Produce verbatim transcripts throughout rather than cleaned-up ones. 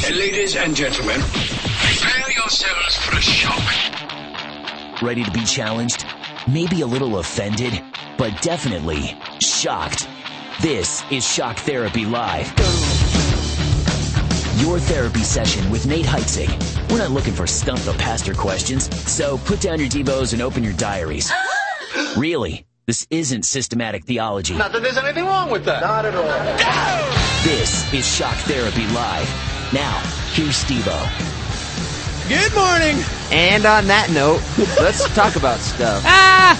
Ladies and gentlemen, prepare yourselves for a shock. Ready to be challenged? Maybe a little offended, but definitely shocked. This is Shock Therapy Live. Your therapy session with Nate Heitzig. We're not looking for stump the pastor questions, so put down your Devos and open your diaries. Really, this isn't systematic theology. Not that there's anything wrong with that. Not at all. This is Shock Therapy Live. Now, here's Steve-O. Good morning. And on that note, let's talk about stuff. Ah!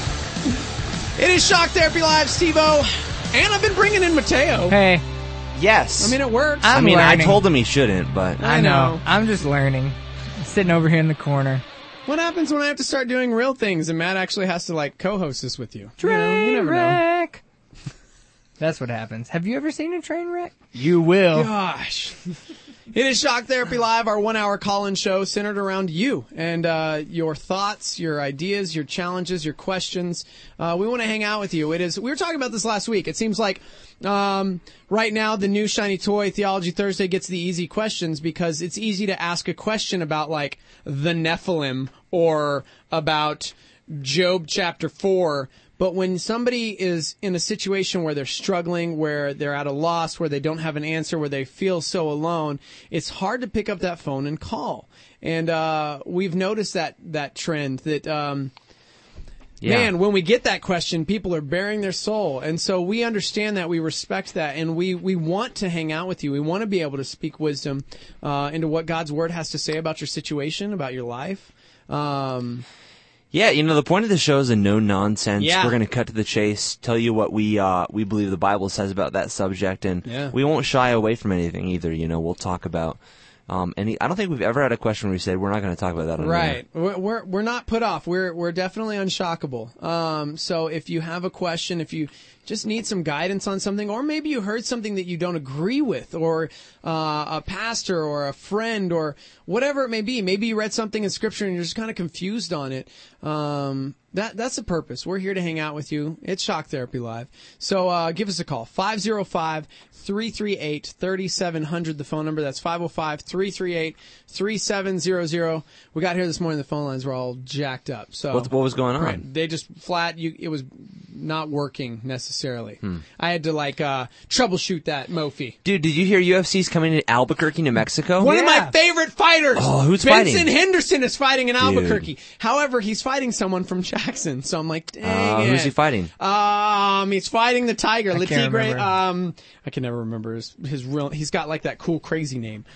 It is Shock Therapy Live, Steve-O. And I've been bringing in Mateo. Hey. Yes. I mean, it works. I I'm mean, learning. I told him he shouldn't, but... I know. I'm just learning. Sitting over here in the corner. What happens when I have to start doing real things and Matt actually has to, like, co-host this with you? Train you know, you never wreck. Know. That's what happens. Have you ever seen a train wreck? You will. Gosh. It is Shock Therapy Live, our one-hour call-in show centered around you and uh, your thoughts, your ideas, your challenges, your questions. Uh, we want to hang out with you. It is. We were talking about this last week. It seems like um, right now the new shiny toy Theology Thursday gets the easy questions because it's easy to ask a question about like the Nephilim or about Job chapter four. But when somebody is in a situation where they're struggling, where they're at a loss, where they don't have an answer, where they feel so alone, it's hard to pick up that phone and call. And uh we've noticed that that trend that um yeah. Man, when we get that question, people are bearing their soul. And so we understand that, we respect that, and we, we want to hang out with you. We want to be able to speak wisdom uh into what God's Word has to say about your situation, about your life. Um Yeah, you know, the point of the show is a no-nonsense. Yeah. We're going to cut to the chase, tell you what we uh, we believe the Bible says about that subject, and yeah. we won't shy away from anything either. You know, we'll talk about um, any. I don't think we've ever had a question where we said we're not going to talk about that on Right. air. We're, we're we're not put off. We're we're definitely unshockable. Um, so if you have a question, if you just need some guidance on something, or maybe you heard something that you don't agree with, or uh, a pastor or a friend or whatever it may be. Maybe you read something in Scripture and you're just kind of confused on it. Um, that that's the purpose. We're here to hang out with you. It's Shock Therapy Live. So uh, give us a call. five oh five, three three eight, three seven zero zero, the phone number. That's five oh five, three three eight, three seven zero zero. We got here this morning, the phone lines were all jacked up. So What, what was going on? right, they just flat, you, it was not working necessarily. Hmm. I had to like uh, troubleshoot that Mophie. Dude, did you hear U F C's coming to Albuquerque, New Mexico? One Yeah. of my favorite fighters. Oh, who's Benson fighting? Henderson is fighting in Albuquerque. Dude. However, he's fighting someone from Jackson. So I'm like, dang Uh, it. who's he fighting? Um, he's fighting the Tiger. I can't Latigre. remember. Um, I can never remember his his real. He's got like that cool crazy name.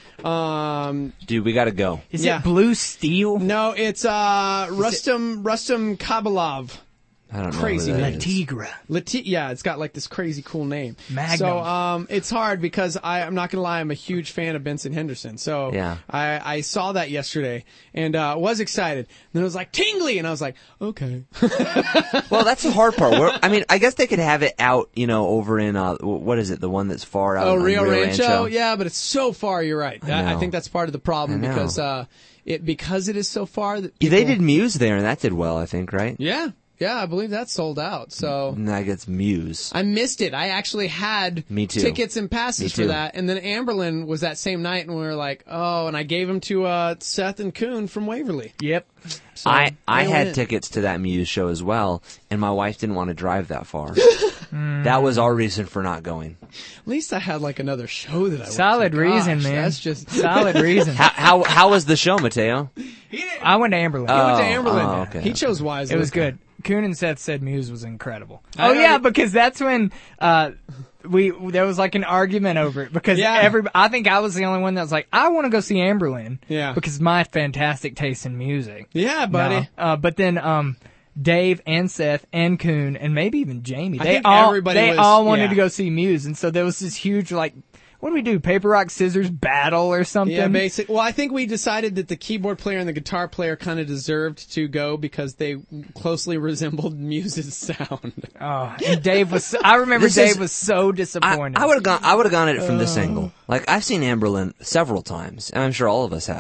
Um, Dude, we got to go. Is Yeah. it Blue Steel? no, it's uh Rustam Rustam Kabalov. I don't Crazy know who that name. is. Tigra. Lati- yeah, it's got like this crazy cool name. Magnum. So um, it's hard because I, I'm not gonna lie, I'm a huge fan of Benson Henderson. So Yeah. I, I saw that yesterday and uh, was excited. And then it was like tingly, and I was like, okay. Well, that's the hard part. We're, I mean, I guess they could have it out, you know, over in, uh, what is it, the one that's far out oh, on Rio, Rio Rancho? Rancho? Yeah, but it's so far. You're right. I I, I know. think that's part of the problem I know. because uh, it because it is so far. That Yeah, they people- did Muse there, and that did well, I think, right? Yeah, yeah, I believe that's sold out. So. And that gets Muse. I missed it. I actually had Me too. tickets and passes Me for too. that. And then Amberlin was that same night, and we were like, oh, and I gave them to uh, Seth and Kuhn from Waverly. Yep. So I, I they had went. tickets to that Muse show as well, and my wife didn't want to drive that far. That was our reason for not going. At least I had like another show that I Solid went to. reason, Gosh, man. That's just Solid reason. How, how, how was the show, Mateo? I went to Amberlin. He went to Oh, Amberlin. oh, okay. He chose wisely. It was good. Kuhn and Seth said Muse was incredible. I Oh know yeah, that- because that's when uh we there was like an argument over it because Yeah. every I think I was the only one that was like I want to go see Amberlin. Yeah. Because my fantastic taste in music. Yeah, buddy. No. Uh, but then um Dave and Seth and Kuhn and maybe even Jamie I they think all everybody they was- all wanted yeah. to go see Muse, and so there was this huge like what do we do? Paper, rock, scissors battle or something? Yeah, basic. Well, I think we decided that the keyboard player and the guitar player kind of deserved to go because they closely resembled Muse's sound. Oh, and Dave was. I remember This Dave is- was so I, disappointed. I would have gone. I would have gone at it from this Uh. angle. Like I've seen Amberlin several times, and I'm sure all of us have.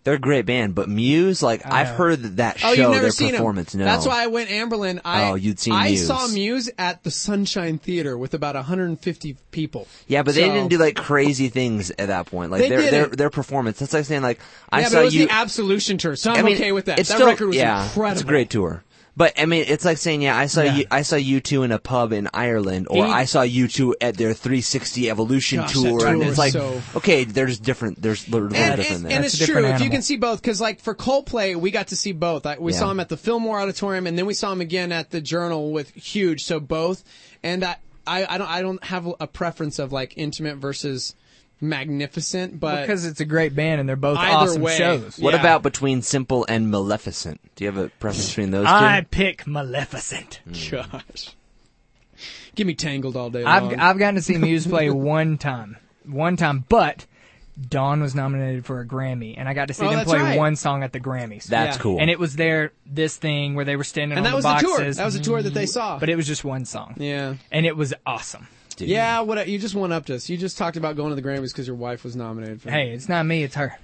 They're a great band, but Muse, like, I I've know. heard that, that Oh, show, you've never their seen performance. them. No. That's why I went Amberlin. I, Oh, you'd seen I Muse. saw Muse at the Sunshine Theater with about one hundred fifty people. Yeah, but they So- didn't do like crazy things at that point. Like They their their didn't. their performance. That's like saying like I yeah, saw but it was you. the Absolution tour, so I'm I mean, okay with that. It's That still, record was yeah, incredible. It's a great tour. But I mean, it's like saying, yeah, I saw Yeah. you. I saw you two in a pub in Ireland, or He- I saw you two at their three sixty Evolution Gosh, that tour, tour and was it's like, so- okay, there's different. There's a little And, different and, there. and That's it's a true different if you animal. can see both, because like for Coldplay, we got to see both. I, we Yeah. saw him at the Fillmore Auditorium, and then we saw him again at the Journal with Huge. So both, and I, I, I don't, I don't have a preference of like intimate versus magnificent, but Because it's a great band and they're both Either awesome way. shows. What yeah. about between Simple and Maleficent? Do you have a preference between those two? I pick Maleficent. gosh, give me Tangled all day long. I've I've gotten to see Muse play one time, one time, but Dawn was nominated for a Grammy, and I got to see Oh, them that's play right. one song at the Grammys. That's Yeah. cool. And it was their this thing where they were standing and on that was the the boxes. tour. That was the tour that they saw. But it was just one song, yeah. and it was awesome. Dude. Yeah, what you just one upped us. You just talked about going to the Grammys because your wife was nominated for. Hey, it's not me, it's her.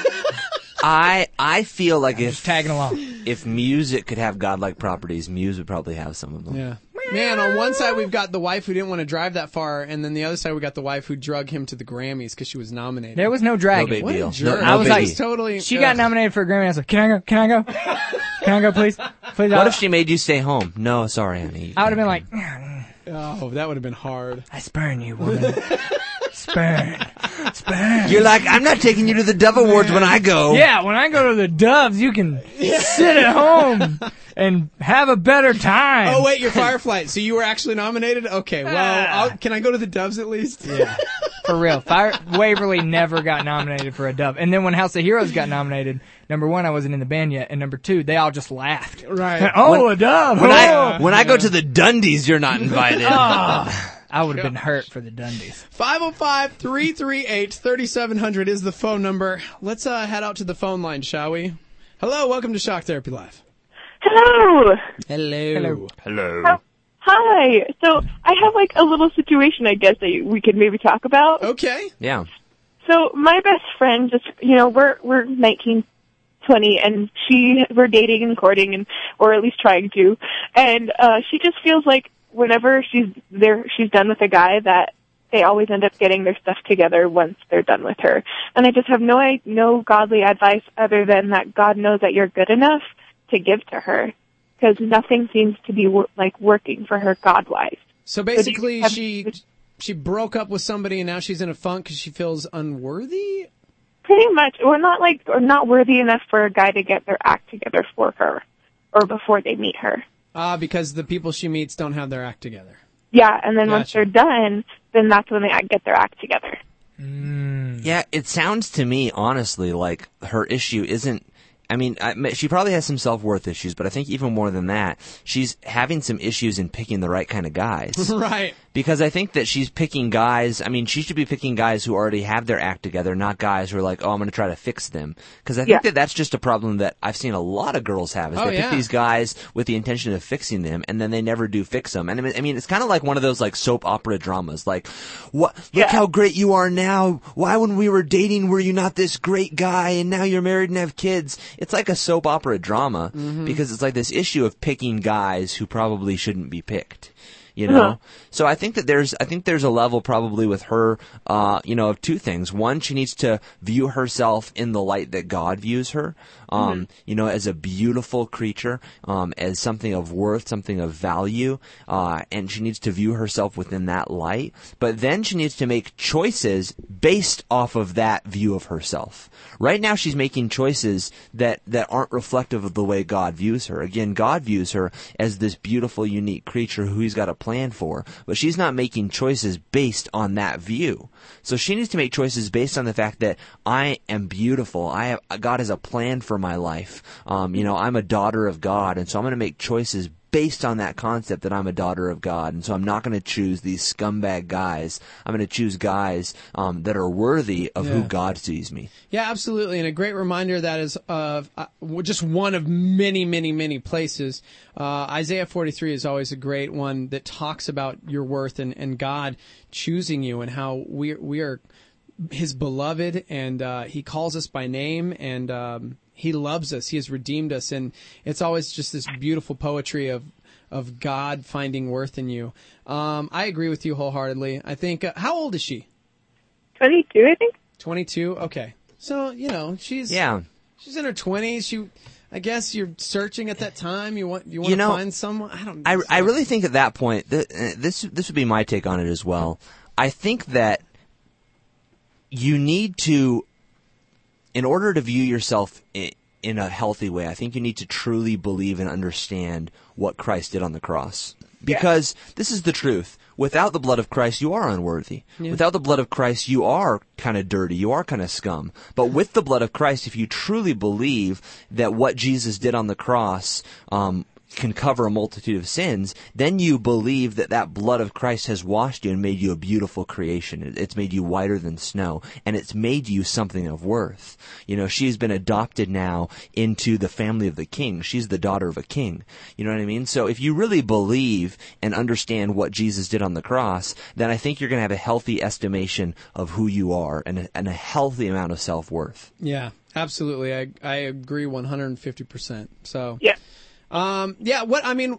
I I feel like if Just tagging along. if music could have godlike properties, Muse would probably have some of them. Yeah. Man, on one side we've got the wife who didn't want to drive that far, and then the other side we got the wife who drug him to the Grammys because she was nominated. There was no No dragging. big What a deal. jerk. No, I no was biggie. like, It's totally. She ugh. got nominated for a Grammy. I was like, can I go? Can I go? Can I go, please? Please. What I, if she made you stay home? No, sorry, honey. I would have been like, Oh, that would have been hard. I spurn you, woman. spurn. Spurn. You're like, I'm not taking you to the Dove Awards when I go. Yeah, when I go to the Doves, you can sit at home and have a better time. Oh wait, your Firefly. So you were actually nominated? Okay. Well, Ah. I'll, can I go to the Doves at least? Yeah, for real. Fire Waverly never got nominated for a Dove. And then when House of Heroes got nominated, number one, I wasn't in the band yet, and number two, they all just laughed. Right. Oh, a Dove. When oh. I when I go to the Dundies, you're not invited. I would have been hurt for the Dundies. five oh five, three three eight, three seven zero zero is the phone number. Let's uh, head out to the phone line, shall we? Hello, welcome to Shock Therapy Live. Hello. Hello. Hello. Oh, hi. So I have like a little situation, I guess, that we could maybe talk about. Okay. Yeah. So my best friend just, you know, we're we're nineteen, twenty, and she we're dating and courting, and or at least trying to, and uh, she just feels like whenever she's there, she's done with a guy that they always end up getting their stuff together once they're done with her. And I just have no I- no godly advice other than that God knows that you're good enough to give to her, because nothing seems to be wor- like working for her God-wise. So basically, have- she she broke up with somebody and now she's in a funk because she feels unworthy. Pretty much, or not like, or not worthy enough for a guy to get their act together for her, or before they meet her. Ah, because the people she meets don't have their act together. Yeah, and then once Gotcha. they're done, then that's when they act- get their act together. Yeah, it sounds to me, honestly, like her issue isn't. I mean, I, she probably has some self-worth issues, but I think even more than that, she's having some issues in picking the right kind of guys. Right. Because I think that she's picking guys, I mean, she should be picking guys who already have their act together, not guys who are like, oh, I'm going to try to fix them. Because I think Yeah. that that's just a problem that I've seen a lot of girls have, is Oh, they yeah. pick these guys with the intention of fixing them, and then they never do fix them. And I mean, I mean it's kind of like one of those like soap opera dramas, like, what, look Yeah. how great you are now. Why when we were dating were you not this great guy, and now you're married and have kids? It's like a soap opera drama, because it's like this issue of picking guys who probably shouldn't be picked. You know, Uh-huh. so I think that there's, I think there's a level probably with her, uh, you know, of two things. One, she needs to view herself in the light that God views her, um, you know, as a beautiful creature, um, as something of worth, something of value, uh, and she needs to view herself within that light. But then she needs to make choices based off of that view of herself. Right now, she's making choices that, that aren't reflective of the way God views her. Again, God views her as this beautiful, unique creature who He's got a plan for, but she's not making choices based on that view. So she needs to make choices based on the fact that I am beautiful. I have, God has a plan for my life. Um, you know, I'm a daughter of God, and so I'm going to make choices based on that concept that I'm a daughter of God. And so I'm not going to choose these scumbag guys. I'm going to choose guys um, that are worthy of who Yeah. God sees me. Yeah, absolutely. And a great reminder that is uh, uh, just one of many, many, many places. Uh, Isaiah forty-three is always a great one that talks about your worth and, and God choosing you and how we we are his beloved, and uh, he calls us by name, and um, he loves us. He has redeemed us, and it's always just this beautiful poetry of of God finding worth in you. Um, I agree with you wholeheartedly. I think. Uh, how old is she? twenty-two, I think. twenty-two. Okay, so you know she's Yeah. she's in her twenties. She, I guess you're searching at that time. You want you want You to know, find someone. I don't. I, I really think at that point, th- uh, this this would be my take on it as well. I think that you need to, in order to view yourself in, in a healthy way, I think you need to truly believe and understand what Christ did on the cross. Because yeah. this is the truth. Without the blood of Christ, you are unworthy. Yeah. Without the blood of Christ, you are kind of dirty. You are kind of scum. But with the blood of Christ, if you truly believe that what Jesus did on the cross um, can cover a multitude of sins, then you believe that that blood of Christ has washed you and made you a beautiful creation. It's made you whiter than snow, and it's made you something of worth. You know, she's been adopted now into the family of the king. She's the daughter of a king. You know what I mean? So if you really believe and understand what Jesus did on the cross, then I think you're going to have a healthy estimation of who you are and a, and a healthy amount of self-worth. Yeah, absolutely. I I agree one hundred fifty percent. So yeah. Um, yeah, what, I mean,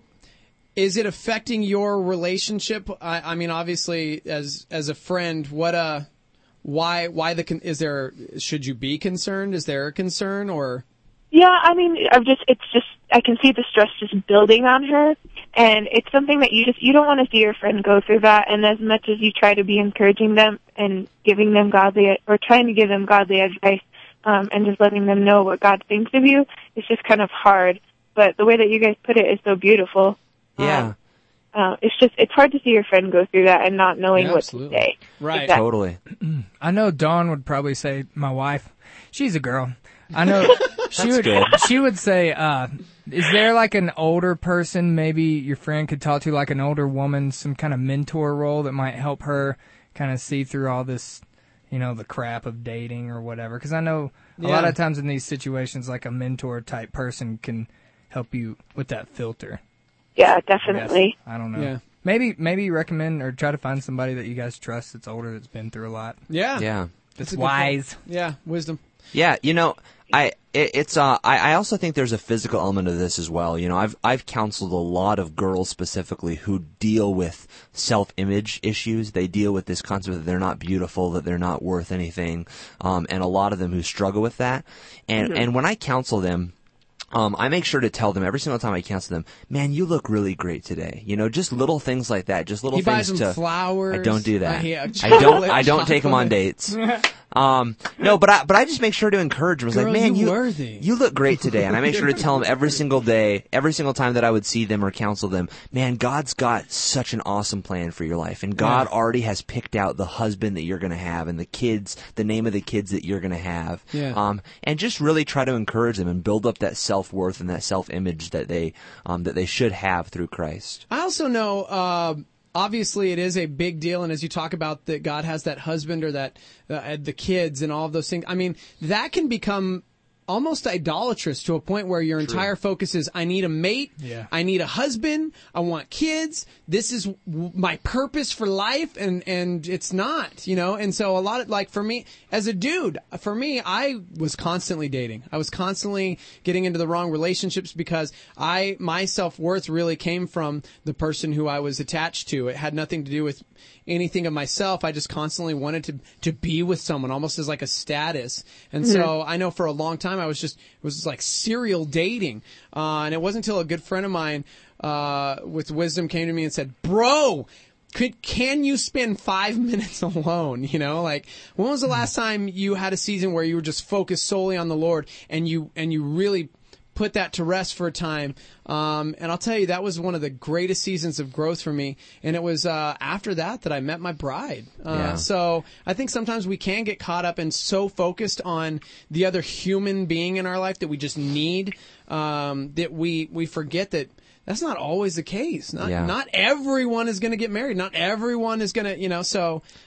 is it affecting your relationship? I, I mean, obviously, as, as a friend, what, uh, why, why the, con- is there, should you be concerned? Is there a concern or? Yeah, I mean, I'm just, it's just, I can see the stress just building on her, and it's something that you just, you don't want to see your friend go through that, and as much as you try to be encouraging them and giving them godly, or trying to give them godly advice, um, and just letting them know what God thinks of you, it's just kind of hard. But the way that you guys put it is so beautiful. Yeah. Um, uh, it's just, it's hard to see your friend go through that and not knowing yeah, what absolutely. to say. Right. Exactly. Totally. I know Dawn would probably say, my wife, she's a girl. I know she would, good. she would say, uh, is there like an older person maybe your friend could talk to, like an older woman, some kind of mentor role that might help her kind of see through all this, you know, the crap of dating or whatever? Because I know a yeah. lot of times in these situations, like a mentor type person can help you with that filter. Yeah, definitely. I, I don't know. Yeah. Maybe maybe recommend or try to find somebody that you guys trust that's older, that's been through a lot. Yeah. Yeah. That's a good wise. point. Yeah, wisdom. Yeah, you know, I it, it's uh I, I also think there's a physical element of this as well. You know, I've I've counseled a lot of girls specifically who deal with self-image issues. They deal with this concept that they're not beautiful, that they're not worth anything, um, and a lot of them who struggle with that. And mm-hmm. and when I counsel them, Um, I make sure to tell them every single time I counsel them, man, you look really great today. You know, just little things like that. Just little he things buys them to. flowers. I don't do that. Uh, yeah, I don't. I don't take them on dates. Um, no, but I but I just make sure to encourage them. I was Girl, like, man, you you worthy. you look great today, and I make sure to tell them every single day, every single time that I would see them or counsel them, man, God's got such an awesome plan for your life, and God yeah. already has picked out the husband that you're going to have, and the kids, the name of the kids that you're going to have. Yeah. Um, and just really try to encourage them and build up that self worth and that self image that they um that they should have through Christ. I also know. Uh, Obviously, it is a big deal, and as you talk about that, God has that husband or that uh, the kids and all of those things. I mean, that can become almost idolatrous to a point where your True. entire focus is, I need a mate, yeah. I need a husband, I want kids, this is w- my purpose for life, and, and it's not, you know? And so a lot of, like, for me, as a dude, for me, I was constantly dating. I was constantly getting into the wrong relationships because I, my self-worth really came from the person who I was attached to. It had nothing to do with anything of myself. I just constantly wanted to to be with someone, almost as like a status. And mm-hmm. so I know for a long time I was just it was just like serial dating. Uh, and it wasn't until a good friend of mine uh, with wisdom came to me and said, "Bro, could can you spend five minutes alone?" You know, like when was the last time you had a season where you were just focused solely on the Lord and you and you really put that to rest for a time? Um, and I'll tell you, that was one of the greatest seasons of growth for me. And it was uh, after that that I met my bride. Uh, yeah. So I think sometimes we can get caught up and so focused on the other human being in our life that we just need, um, that we, we forget that that's not always the case. Not, yeah. not everyone is going to get married. Not everyone is going to, you know, so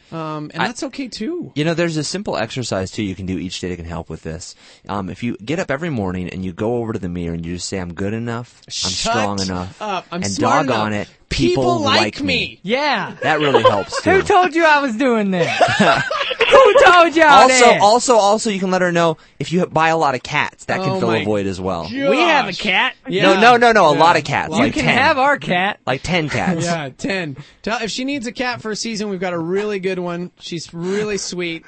Um, and I- that's okay too. You know, there's a simple exercise too you can do each day that can help with this. Um, if you get up every morning and you go over to the mirror and you just say, "I'm good enough, I'm Shut strong enough, up. I'm and smart doggone enough. it, people, People like like me." Yeah. That really helps too. Who told you I was doing that? Who told y'all Also, that? also, also, you can let her know if you buy a lot of cats, that can Oh fill my a void as well. We have a cat. Yeah. No, no, no, no, a Yeah. lot of cats, You You like can ten, have our cat. like ten cats. Yeah, ten. Tell, if she needs a cat for a season, we've got a really good one. She's really sweet.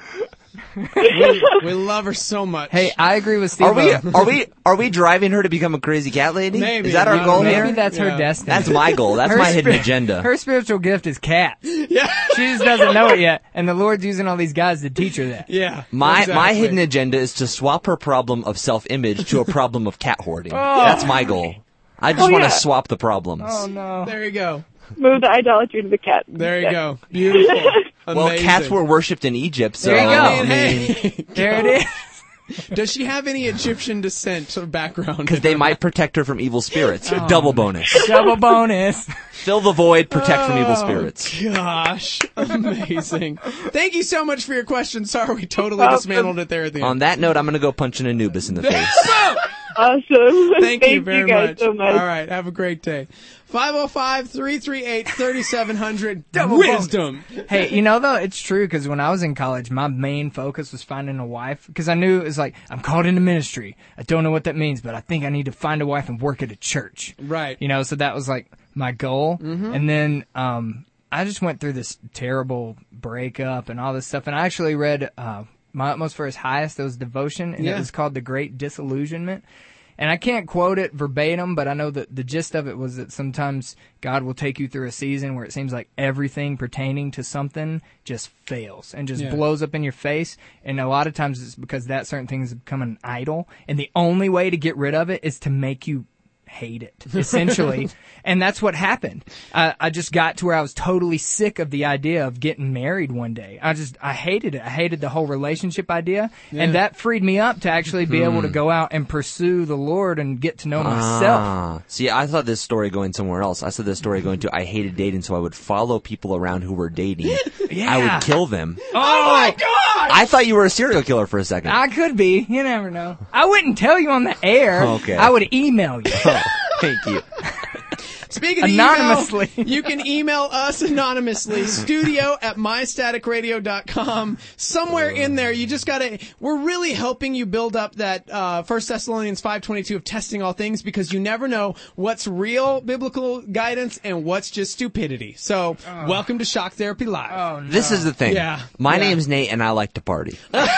we, we love her so much. Hey, I agree with Steve. Are we, are we, are we driving her to become a crazy cat lady? Maybe. Is that our Uh, goal Maybe here? that's Yeah. her destiny. That's my goal. That's Her my hidden spir- agenda. Her spiritual gift is cats. Yeah. She just doesn't know it yet, and the Lord's using all these guys to teach her that. Yeah. My exactly. my hidden agenda is to swap her problem of self-image to a problem of cat hoarding. Oh. That's my goal. I just Oh, want to yeah. swap the problems. Oh no. There you go. Move the idolatry to the cat. There you go. Beautiful. Well, Amazing. cats were worshipped in Egypt, so There you go. I I mean, mean, hey, There it is. does she have any Egyptian descent or background? because they might protect her from evil spirits. Oh. Double bonus. Double bonus. Fill the void, protect from evil Oh, spirits. Gosh, amazing. Thank you so much for your question. Sorry, we totally dismantled it there at the end. On that note, I'm going to go punch an Anubis in the face. Awesome. Thank, you very guys much. so much. All right, have a great day. five oh five, three three eight, three seven zero zero. Double Wisdom. Hey, you know though, it's true because when I was in college, my main focus was finding a wife because I knew it was like, I'm called into ministry. I don't know what that means, but I think I need to find a wife and work at a church. Right. You know, so that was like my goal. Mm-hmm. And then, um, I just went through this terrible breakup and all this stuff. And I actually read, uh, My Utmost for His Highest, that was devotion, and Yeah. it was called The Great Disillusionment. And I can't quote it verbatim, but I know that the gist of it was that sometimes God will take you through a season where it seems like everything pertaining to something just fails and just Yeah. blows up in your face. And a lot of times it's because that certain thing has become an idol. And the only way to get rid of it is to make you hate it, essentially. And that's what happened. I, I just got to where I was totally sick of the idea of getting married one day. I just, I hated it. I hated the whole relationship idea. And that freed me up to actually be able to go out and pursue the Lord and get to know myself. Ah. See, I thought this story going somewhere else. I said this story going to I hated dating, so I would follow people around who were dating. Yeah. I would kill them. Oh my God! I thought you were a serial killer for a second. I could be. You never know. I wouldn't tell you on the air. Okay. I would email you. Thank you. Speaking of Anonymously. email, you can email us anonymously, studio at my static radio dot com. Somewhere in there, you just gotta, we're really helping you build up that, uh, First Thessalonians five twenty-two of testing all things, because you never know what's real biblical guidance and what's just stupidity. So, welcome to Shock Therapy Live. Oh, no. This is the thing. Yeah. My Yeah. name's Nate, and I like to party.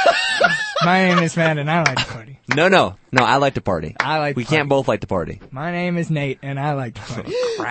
My name is Matt and I like to party. No, no, no. I like to party. I like to We party. can't both like to party. My name is Nate and I like to party.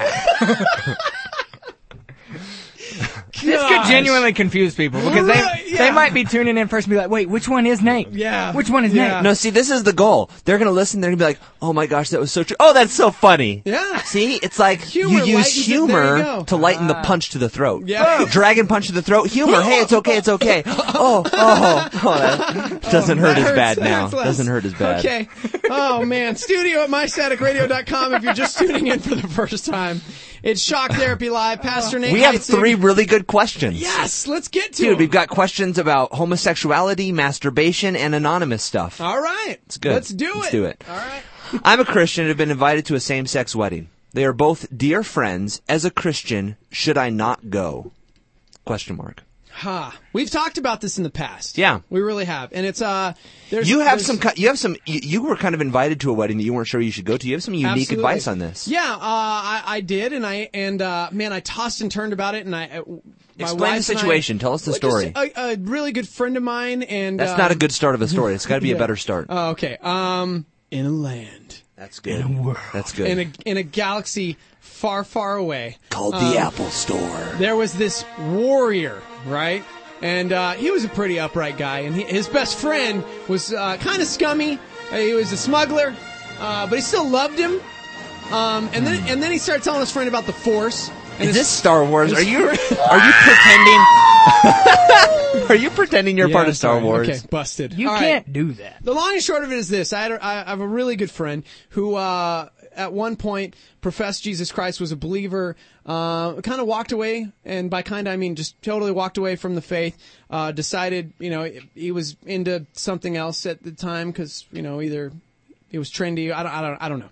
This could Gosh. genuinely confuse people because they Right, yeah. they might be tuning in first and be like, wait, which one is Nate? Yeah. Which one is Yeah. Nate? No, see, this is the goal. They're gonna listen. They're gonna be like, "Oh my gosh, that was so true. Oh, that's so funny." Yeah. See, it's like Humor you use lightens it. There you humor go. to lighten the punch to the throat. Yeah. Dragon punch to the throat. Humor. Hey, it's okay. It's okay. Oh, oh, oh. That doesn't hurt That as hurts- bad that now. hurts less. Doesn't hurt as bad. Okay. Oh man. Studio at my static radio dot com if you're just tuning in for the first time. It's Shock Therapy Live. Pastor Nate We have Heitzig. three really good questions. Yes, let's get to Dude, them. we've got questions about homosexuality, masturbation, and anonymous stuff. All right. It's good. Let's do Let's it. do it. All right. I'm a Christian and have been invited to a same-sex wedding. They are both dear friends. As a Christian, should I not go? Question mark. Ha. We've talked about this in the past. Yeah. We really have. And it's, uh, there's, You have there's- some. ki- You have some. You, you were kind of invited to a wedding that you weren't sure you should go to. You have some unique Absolutely. advice on this. Yeah, uh, I, I did, and I, and, uh, man, I tossed and turned about it, and I, uh, my Explain the wife and I- situation. Tell us the Well, story. just A, a really good friend of mine, and That's uh, not a good start of a story. It's got to be yeah. a better start. Oh, okay. Um, in a land, That's good. That's good. in a in a galaxy far, far away, Called um, the Apple Store. there was this warrior, right? And uh, he was a pretty upright guy, and he, his best friend was uh, kind of scummy. Uh, he was a smuggler, uh, but he still loved him. Um, and then and then he started telling his friend about the Force. And Is his- this Star Wars? his Are you friend- are you pretending? Are you pretending you're Yeah, part of Star sorry. Wars? Okay, busted. You All right. can't do that. The long and short of it is this: I, had a, I have a really good friend who uh, at one point professed Jesus Christ, was a believer, uh, kind of walked away, and by kind of I mean just totally walked away from the faith, uh, decided, you know, he was into something else at the time because, you know, either it was trendy, I don't, I don't, I don't know.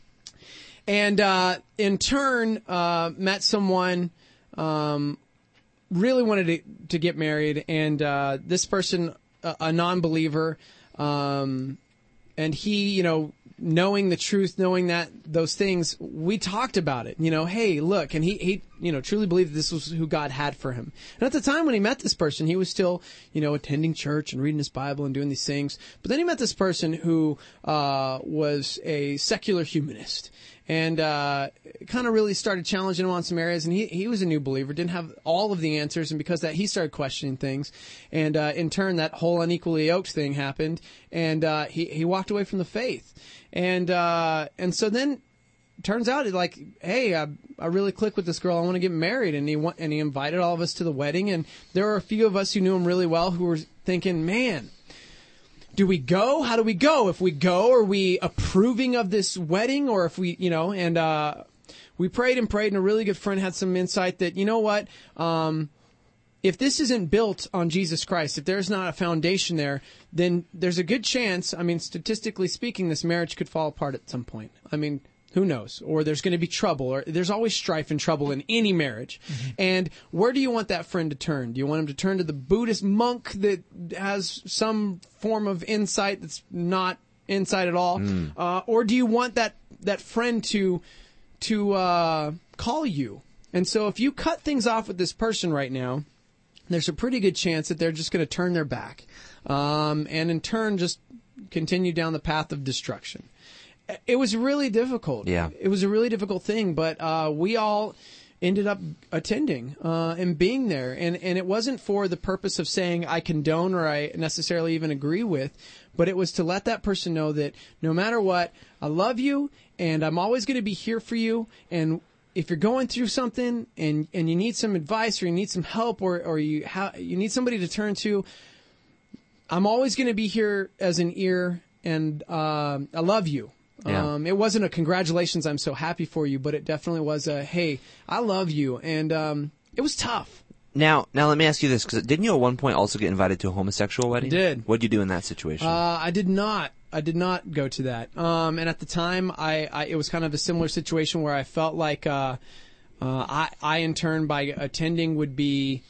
And uh, in turn, uh, met someone, um, really wanted to, to get married, and uh, this person, a, a non-believer, um, and he, you know, knowing the truth, knowing that those things, we talked about it. You know, hey, look, and he, he, you know, truly believed this was who God had for him. And at the time when he met this person, he was still, you know, attending church and reading his Bible and doing these things. But then he met this person who uh, was a secular humanist. And uh, kind of really started challenging him on some areas. And he, he was a new believer, didn't have all of the answers. And because of that, he started questioning things. And uh, in turn, that whole unequally yoked thing happened. And uh, he, he walked away from the faith. And uh, and so then, turns out, like, hey, I, I really click with this girl. I want to get married. And he wa- and he invited all of us to the wedding. And there were a few of us who knew him really well who were thinking, man, do we go? How do we go? If we go, are we approving of this wedding? Or if we, you know, and uh, we prayed and prayed, and a really good friend had some insight that, you know what, um, if this isn't built on Jesus Christ, if there's not a foundation there, then there's a good chance, I mean, statistically speaking, this marriage could fall apart at some point. I mean, who knows? Or there's going to be trouble, or there's always strife and trouble in any marriage. Mm-hmm. And where do you want that friend to turn? Do you want him to turn to the Buddhist monk that has some form of insight that's not insight at all? Mm. Uh, or do you want that, that friend to, to, uh, call you? And so if you cut things off with this person right now, there's a pretty good chance that they're just going to turn their back, um, and in turn just continue down the path of destruction. It was really difficult. Yeah. It was a really difficult thing, but uh, we all ended up attending uh, and being there. And, and it wasn't for the purpose of saying I condone or I necessarily even agree with, but it was to let that person know that no matter what, I love you and I'm always going to be here for you. And if you're going through something and, and you need some advice or you need some help or, or you ha- you need somebody to turn to, I'm always going to be here as an ear, and uh, I love you. Yeah. Um, it wasn't a congratulations, I'm so happy for you, but it definitely was a, hey, I love you. And um, it was tough. Now, now let me ask you this, because didn't you at one point also get invited to a homosexual wedding? I did. What did you do in that situation? Uh, I did not. I did not go to that. Um, and at the time, I, I it was kind of a similar situation where I felt like uh, uh, I, I, in turn, by attending would be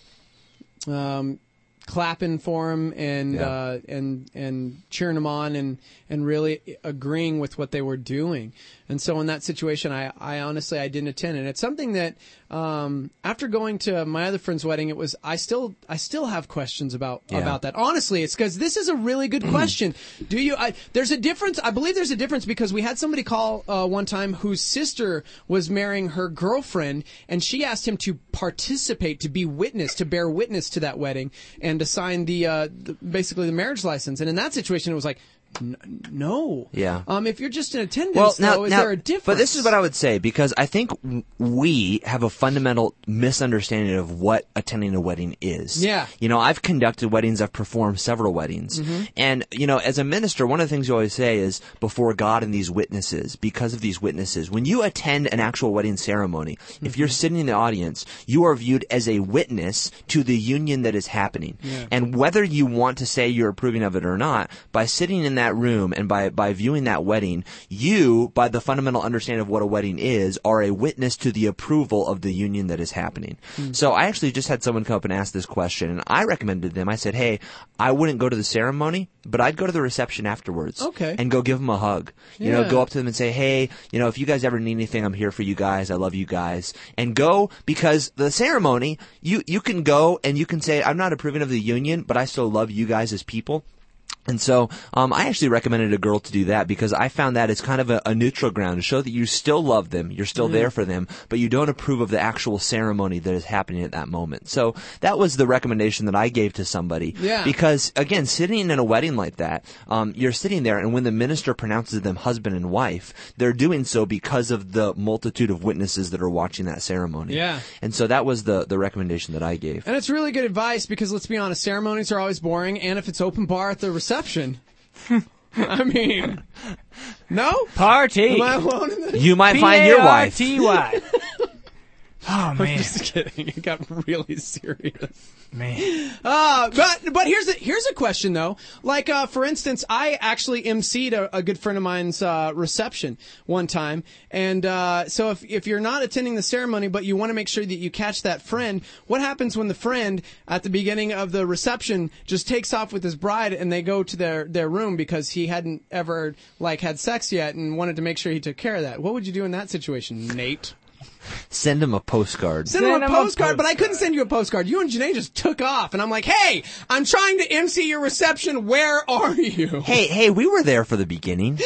um, clapping for him and Yeah. uh, and and cheering him on and, and really agreeing with what they were doing. And so in that situation, I, I honestly, I didn't attend. And it's something that um, after going to my other friend's wedding, it was I still I still have questions about Yeah. about that. Honestly, it's because this is a really good question. Do you? I, there's a difference. I believe there's a difference because we had somebody call uh, one time whose sister was marrying her girlfriend, and she asked him to participate, to be witness, to bear witness to that wedding, and to sign the, uh, the basically the marriage license. And in that situation, it was like, N- no. Yeah. Um, if you're just in attendance, Well, now, though, is now, there a difference? but this is what I would say, because I think w- we have a fundamental misunderstanding of what attending a wedding is. Yeah. You know, I've conducted weddings, I've performed several weddings. Mm-hmm. And, you know, as a minister, one of the things you always say is before God and these witnesses, because of these witnesses, when you attend an actual wedding ceremony, mm-hmm. if you're sitting in the audience, you are viewed as a witness to the union that is happening. Yeah. And whether you want to say you're approving of it or not, by sitting in that room and by, by viewing that wedding, you, by the fundamental understanding of what a wedding is, are a witness to the approval of the union that is happening. Mm. So I actually just had someone come up and ask this question, and I recommended them. I said, hey, I wouldn't go to the ceremony, but I'd go to the reception afterwards. Okay. And go give them a hug. You Yeah. know, go up to them and say, hey, you know, if you guys ever need anything, I'm here for you guys. I love you guys. And go, because the ceremony, you, you can go and you can say, I'm not approving of the union, but I still love you guys as people. And so um, I actually recommended a girl to do that because I found that it's kind of a, a neutral ground to show that you still love them, you're still mm. there for them, but you don't approve of the actual ceremony that is happening at that moment. So that was the recommendation that I gave to somebody. Yeah. Because, again, sitting in a wedding like that, um, you're sitting there, and when the minister pronounces them husband and wife, they're doing so because of the multitude of witnesses that are watching that ceremony. Yeah. And so that was the, the recommendation that I gave. And it's really good advice because, let's be honest, ceremonies are always boring, and if it's open bar at the reception, I mean, No? Party. Am I alone in this? You might find your wife. P A R T Y. Oh, I'm man. just kidding. It got really serious. Man. Uh, but but here's a here's a question though. Like uh, for instance, I actually emceed a, a good friend of mine's uh, reception one time, and uh, so if if you're not attending the ceremony, but you want to make sure that you catch that friend, what happens when the friend at the beginning of the reception just takes off with his bride and they go to their their room because he hadn't ever like had sex yet and wanted to make sure he took care of that? What would you do in that situation, Nate? Send him a postcard. Send him Send a him a postcard, but I postcard. couldn't send you a postcard. You and Janae just took off, and I'm like, hey, I'm trying to emcee your reception. Where are you? Hey, hey, we were there for the beginning.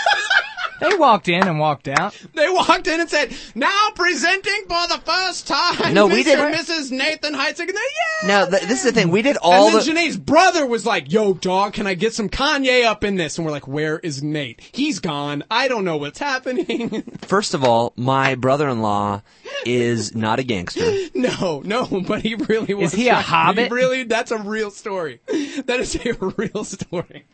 They walked in and walked out. They walked in and said, now presenting for the first time, No, we Mister did- and Missus Nathan Heitzig. And they, yeah. Now, th- this is the thing. We did all and then the... Janae's brother was like, yo, dog, can I get some Kanye up in this? And we're like, where is Nate? He's gone. I don't know what's happening. First of all, my brother-in-law is not a gangster. no, no, but he really was. Is he a trying- hobbit? He really, that's a real story. That is a real story.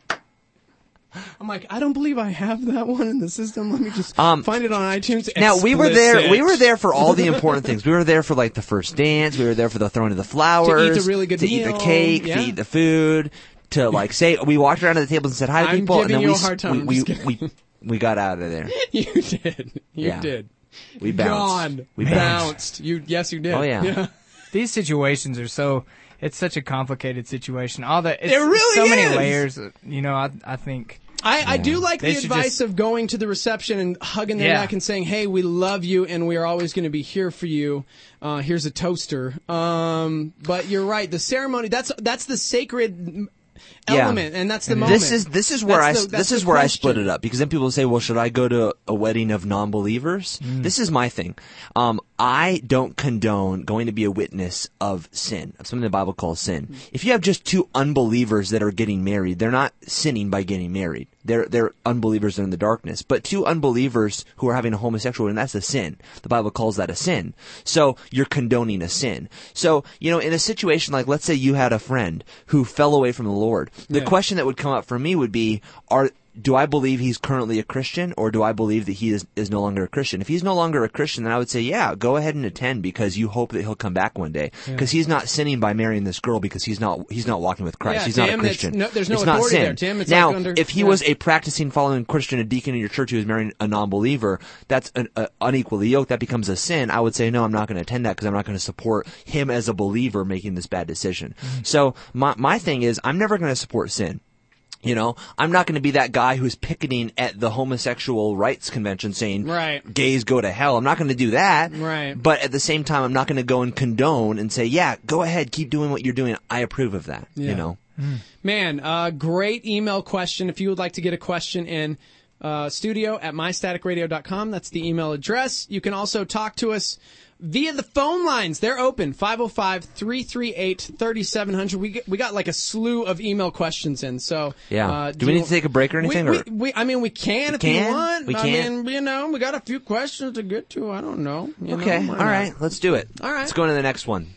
I'm like, I don't believe I have that one in the system. Let me just Um, find it on iTunes. Now, we were there, Explicit. we were there for all the important things. We were there for, like, the first dance. We were there for the throwing of the flowers. To eat the really good To eat meal, the cake, yeah. to eat the food, to, like, say... We walked around to the tables and said hi to I'm people, and giving then you we, a hard time. we, I'm we, just kidding. we, we got out of there. You did. You Yeah. did. We bounced. Gone. We bounced. You, yes, you did. Oh, yeah. These situations are so, it's such a complicated situation. All the, it's It really so many is. layers, that, you know, I, I think. I, I do like They the should advice just- of going to the reception and hugging their Yeah. neck and saying, hey, we love you and we are always going to be here for you. Uh, here's a toaster. Um, but you're right. The ceremony, that's, that's the sacred Yeah. element, and that's the moment. This is this is where That's I the- this that's is the where I question. split it up, because then people say, well, should I go to a wedding of non-believers? Mm. This is my thing. Um, I don't condone going to be a witness of sin, of something the Bible calls sin. Mm. If you have just two unbelievers that are getting married, they're not sinning by getting married. They're they're unbelievers in the darkness. But two unbelievers who are having a homosexual wedding, that's a sin. The Bible calls that a sin. So you're condoning a sin. So, you know, in a situation like, let's say you had a friend who fell away from the Lord. The Yeah. question that would come up for me would be, are do I believe he's currently a Christian, or do I believe that he is, is no longer a Christian? If he's no longer a Christian, then I would say, yeah, go ahead and attend, because you hope that he'll come back one day. Because he's not sinning by marrying this girl, because he's not he's not walking with Christ. Yeah, he's not Tim, a it's Christian. no- there's no it's not authority sin. there, Tim. It's now, like under- if he yeah. was a practicing, following Christian, a deacon in your church who is marrying a non-believer, that's an uh, unequally yoked. That becomes a sin. I would say, no, I'm not going to attend that, because I'm not going to support him as a believer making this bad decision. Mm-hmm. So my my thing is, I'm never going to support sin. You know, I'm not going to be that guy who's picketing at the homosexual rights convention saying, Right. gays go to hell. I'm not going to do that. Right. But at the same time, I'm not going to go and condone and say, yeah, go ahead, keep doing what you're doing. I approve of that. Yeah. You know? Man, uh, great email question. If you would like to get a question in, uh, studio at my static radio dot com, that's the email address. You can also talk to us via the phone lines. They're open, five oh five, three three eight, three seven zero zero. We get, we got like a slew of email questions in, so. Yeah. Uh, Do we need to take a break or anything, We, or- we, we, I mean, we can We if can? you want. We I can? mean, you know, we got a few questions to get to. I don't know. You Okay. know, All why not? right. Let's do it. All right. Let's go into the next one.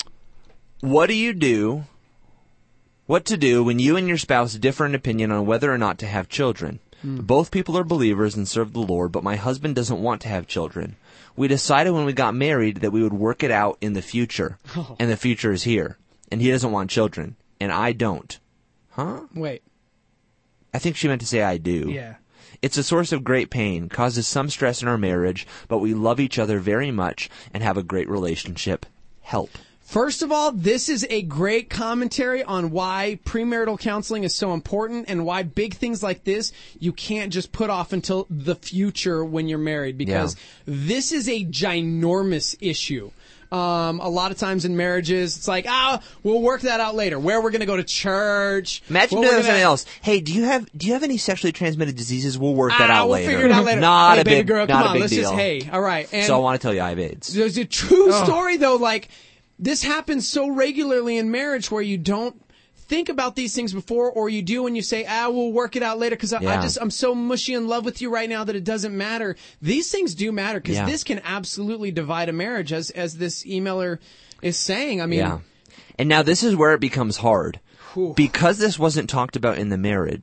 What do you do? What to do when you and your spouse differ in opinion on whether or not to have children? Hmm. Both people are believers and serve the Lord, but my husband doesn't want to have children. We decided when we got married that we would work it out in the future, Oh. and the future is here. And he doesn't want children, and I don't. Huh? Wait. I think she meant to say I do. Yeah. It's a source of great pain, causes some stress in our marriage, but we love each other very much and have a great relationship. Help. First of all, this is a great commentary on why premarital counseling is so important and why big things like this you can't just put off until the future when you're married, because this is a ginormous issue. Um, a lot of times in marriages, it's like, ah, we'll work that out later. Where we're going to go to church. Imagine what doing we're something gonna- else. Hey, do you have do you have any sexually transmitted diseases? We'll work that Ah, out we'll later. figure it out later. Not hey, a baby big, girl, not come a on, big let's deal. just, hey, all right. And so I want to tell you I have AIDS. there's a true Oh. story though, like this happens so regularly in marriage where you don't think about these things before, or you do and you say, ah, we'll work it out later because I, I Yeah. just, I'm so mushy in love with you right now that it doesn't matter. These things do matter because Yeah. this can absolutely divide a marriage, as, as this emailer is saying. I mean, Yeah. And now this is where it becomes hard. Whew. Because this wasn't talked about in the marriage,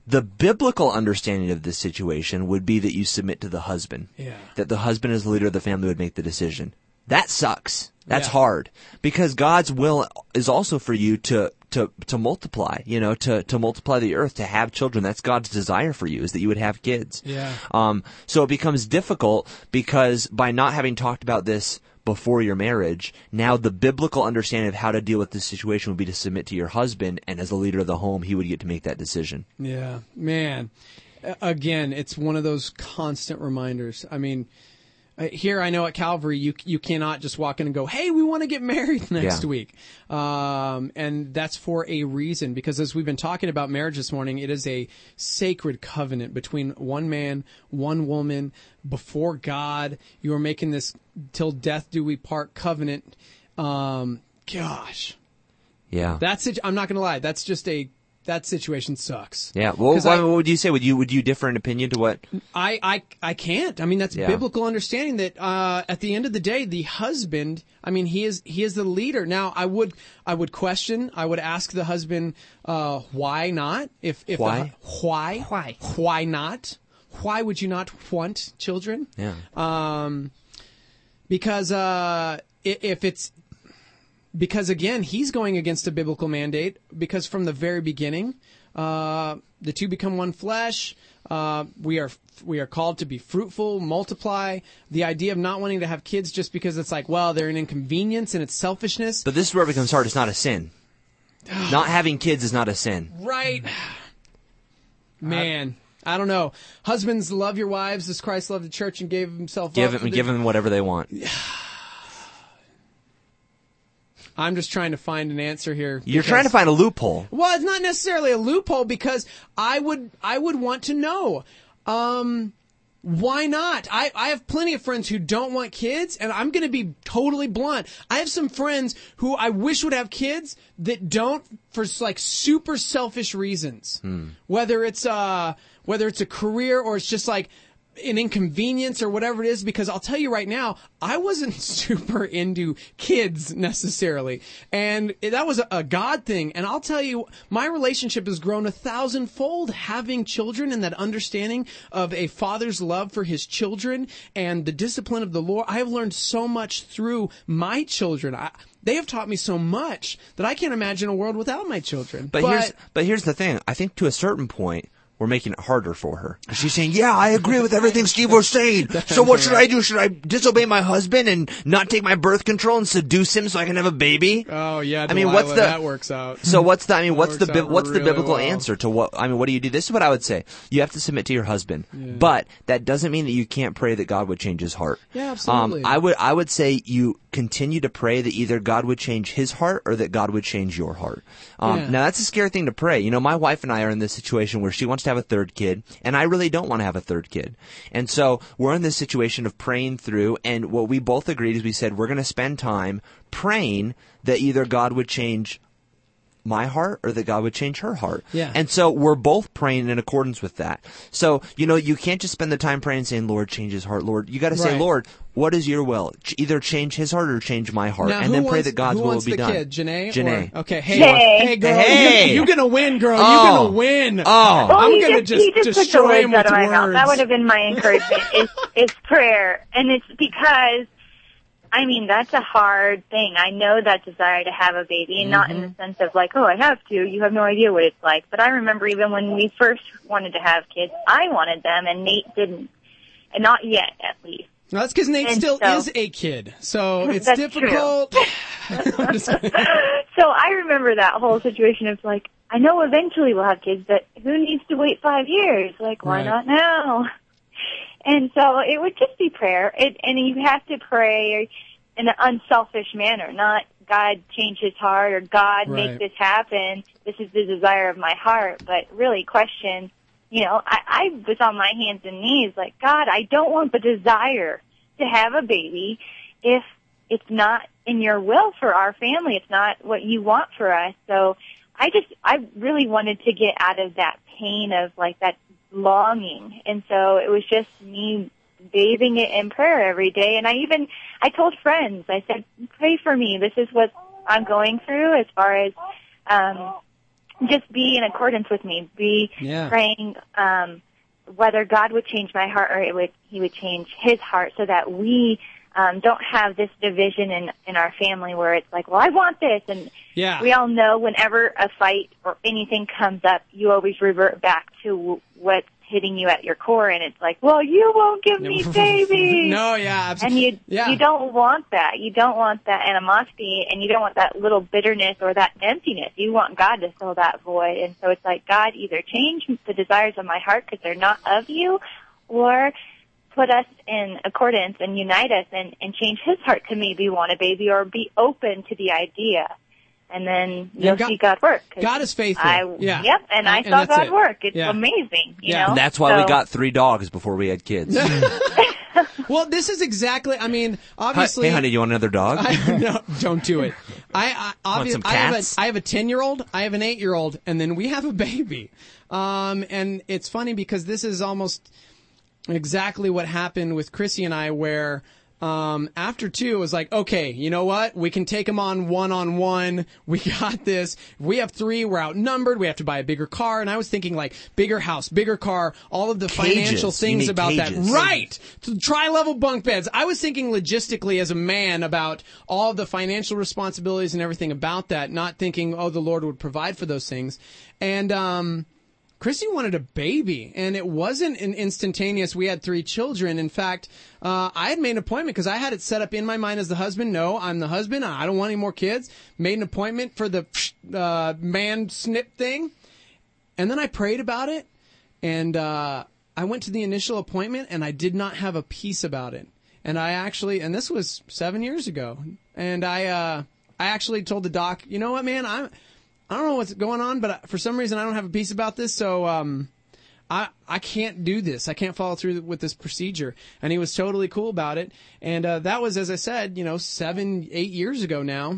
The biblical understanding of this situation would be that you submit to the husband. Yeah. That the husband as the leader of the family would make the decision. That sucks. That's Yeah. hard. Because God's will is also for you to, to, to multiply, you know, to, to multiply the earth, to have children. That's God's desire for you, is that you would have kids. Yeah. Um, so it becomes difficult because by not having talked about this before your marriage, now the biblical understanding of how to deal with this situation would be to submit to your husband, and as the leader of the home, he would get to make that decision. Yeah, man. A- Again, it's one of those constant reminders. I mean, uh, here I know at Calvary, you you cannot just walk in and go, "Hey, we want to get married next Yeah. week," um, and that's for a reason. Because as we've been talking about marriage this morning, it is a sacred covenant between one man, one woman, before God. You are making this till death do we part covenant. Um, gosh, Yeah. that's it. I'm not going to lie. That's just a that situation sucks. Yeah. Well, 'Cause what, I- what would you say? Would you would you differ in opinion to what? I, I, I can't. I mean, that's Yeah. biblical understanding that, uh, at the end of the day, the husband, I mean, he is, he is the leader. Now, I would, I would question, I would ask the husband, uh, why not? If, if, Why? The, why? Why? Why not? Why would you not want children? Yeah. Um, because, uh, i- if it's, because again, he's going against a biblical mandate because from the very beginning, uh, the two become one flesh. Uh, we are, we are called to be fruitful, multiply. The idea of not wanting to have kids just because it's like, well, they're an inconvenience and it's selfishness. But this is where it becomes hard. It's not a sin. Not having kids is not a sin. Right. Man, I don't know. Husbands, love your wives as Christ loved the church and gave himself Give up. them, for give the- them whatever they want. I'm just trying to find an answer here. You're because- trying to find a loophole. Well, it's not necessarily a loophole because I would I would want to know. Um, why not? I, I have plenty of friends who don't want kids, and I'm going to be totally blunt. I have some friends who I wish would have kids that don't for like super selfish reasons. Whether it's uh whether it's a career or it's just like an inconvenience or whatever it is, because I'll tell you right now, I wasn't super into kids necessarily. And that was a, a God thing. And I'll tell you, my relationship has grown a thousandfold having children and that understanding of a father's love for his children and the discipline of the Lord. I have learned so much through my children. I, they have taught me so much that I can't imagine a world without my children. But, here's but here's the thing. I think to a certain point, we're making it harder for her. She's saying, yeah, I agree with everything Steve was saying. So what should I do? Should I disobey my husband and not take my birth control and seduce him so I can have a baby? Oh yeah, I mean, Delilah, what's the that works out. So what's the I mean, That what's the works bi- out what's the really biblical well. answer to what I mean, what do you do? This is what I would say. You have to submit to your husband. But that doesn't mean that you can't pray that God would change his heart. Yeah, absolutely. Um, I would I would say you continue to pray that either God would change his heart or that God would change your heart. Um, Yeah. Now that's a scary thing to pray. You know, my wife and I are in this situation where she wants to have a third kid, and I really don't want to have a third kid. And so we're in this situation of praying through, and what we both agreed is we said we're going to spend time praying that either God would change my heart or that God would change her heart. Yeah. And so we're both praying in accordance with that. So, you know, you can't just spend the time praying saying, Lord, change his heart. Lord, you got to say, Right. Lord, what is your will? Ch- Either change his heart or change my heart. Now, and who then pray wants- that God's who will wants be the done. Kid? Janae? Janae. Or- okay. Hey, Hey. hey, girl. Hey. You, you're gonna win, girl. Oh. You're gonna win. Oh. Oh, I'm you gonna just, just you just took the destroy words him out with of my mouth. words. That would have been my encouragement. is is prayer, and it's because, I mean, that's a hard thing. I know that desire to have a baby, and not in the sense of like, oh, I have to. You have no idea what it's like. But I remember even when we first wanted to have kids, I wanted them, and Nate didn't, and not yet, at least. No, that's because Nate And still so- is a kid, so it's That's difficult. I'm just kidding. So I remember that whole situation of like, I know eventually we'll have kids, but who needs to wait five years? Like, why Right. not now? And so it would just be prayer. It, and you have to pray in an unselfish manner, not God change his heart or God Right. make this happen. This is the desire of my heart, but really question, you know, I, I was on my hands and knees like, God, I don't want the desire to have a baby if it's not in your will for our family. It's not what you want for us. So I just, I really wanted to get out of that pain of like that longing. And so it was just me bathing it in prayer every day. And I even, I told friends, I said, pray for me. This is what I'm going through as far as, um, just be in accordance with me, be Yeah. praying um, whether God would change my heart or it would He would change His heart, so that we um, don't have this division in in our family where it's like, well, I want this, and Yeah. we all know whenever a fight or anything comes up, you always revert back to what's hitting you at your core, and it's like, well, you won't give me babies. No, yeah, And absolutely. you yeah. you don't want that. You don't want that animosity, and you don't want that little bitterness or that emptiness. You want God to fill that void. And so it's like, God, either change the desires of my heart because they're not of you, or put us in accordance and unite us and, and change His heart to maybe want a baby or be open to the idea. And then you'll God- see God work. 'Cause God is faithful. I, Yeah. Yep, and I And saw that's God it. work. It's Yeah. amazing, you Yeah. know? And that's why we So- got three dogs before we had kids. Well, this is exactly, I mean, obviously. Hey, honey, you want another dog? I, no, don't do it. I, I, obvi- some I have a, cats? I have a ten-year-old, I have an eight-year-old, and then we have a baby. Um, and it's funny because this is almost exactly what happened with Chrissy and I, where um, after two, it was like, okay, you know what? We can take them on one-on-one. We got this. If we have three, we're outnumbered. We have to buy a bigger car. And I was thinking, like, bigger house, bigger car, all of the Cages. financial You things need about cages. that. Right! Tri-level bunk beds. I was thinking logistically as a man about all of the financial responsibilities and everything about that, not thinking, oh, the Lord would provide for those things. And, um... Chrissy wanted a baby, and it wasn't an instantaneous, we had three children. In fact, uh, I had made an appointment because I had it set up in my mind as the husband. No, I'm the husband. I don't want any more kids. Made an appointment for the uh, man snip thing. And then I prayed about it, and uh, I went to the initial appointment, and I did not have a peace about it. And I actually, and this was seven years ago, and I, uh, I actually told the doc, you know what, man, I'm... I don't know what's going on, but for some reason I don't have a peace about this, so um, I I can't do this. I can't follow through with this procedure. And he was totally cool about it. And uh, that was, as I said, you know, seven, eight years ago now.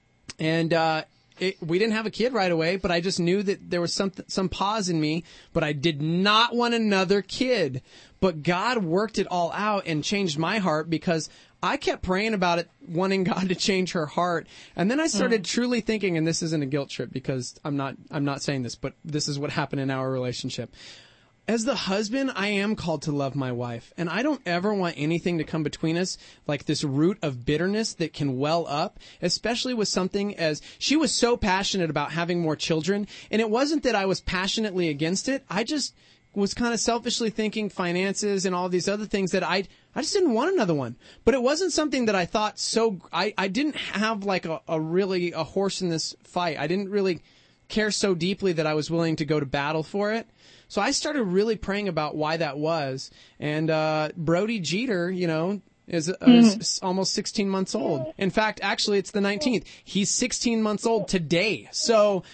And uh, it, we didn't have a kid right away, but I just knew that there was some some pause in me. But I did not want another kid. But God worked it all out and changed my heart because I kept praying about it, wanting God to change her heart. And then I started mm. truly thinking, and this isn't a guilt trip because I'm not, I'm not saying this, but this is what happened in our relationship. As the husband, I am called to love my wife, and I don't ever want anything to come between us, like this root of bitterness that can well up, especially with something as she was so passionate about having more children. And it wasn't that I was passionately against it. I just was kind of selfishly thinking finances and all these other things that I I just didn't want another one. But it wasn't something that I thought so I, I didn't have like a, a really a horse in this fight. I didn't really care so deeply that I was willing to go to battle for it. So I started really praying about why that was. And uh Brody Jeter, you know, is, uh, mm. is almost sixteen months old. In fact, actually it's the nineteenth. He's sixteen months old today. So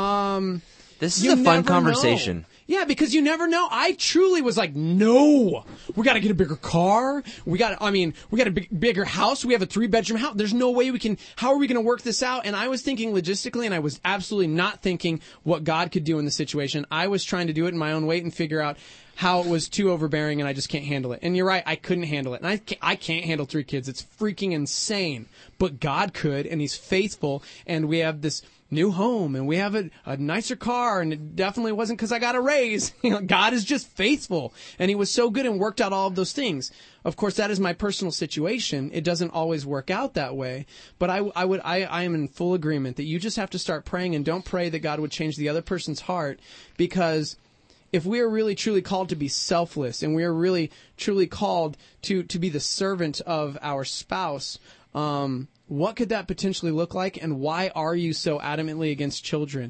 um this is a fun conversation. Know. Yeah, because you never know. I truly was like, no, we got to get a bigger car. We got, I mean, we got a big, bigger house. We have a three bedroom house. There's no way we can, how are we going to work this out? And I was thinking logistically, and I was absolutely not thinking what God could do in the situation. I was trying to do it in my own way and figure out how it was too overbearing and I just can't handle it. And you're right, I couldn't handle it. And I can't, I can't handle three kids. It's freaking insane. But God could, and He's faithful, and we have this new home, and we have a, a nicer car, and it definitely wasn't because I got a raise. You know, God is just faithful, and He was so good and worked out all of those things. Of course, that is my personal situation. It doesn't always work out that way, but I, I would, I, I am in full agreement that you just have to start praying, and don't pray that God would change the other person's heart, because if we are really truly called to be selfless, and we are really truly called to, to be the servant of our spouse, um, what could that potentially look like, and why are you so adamantly against children?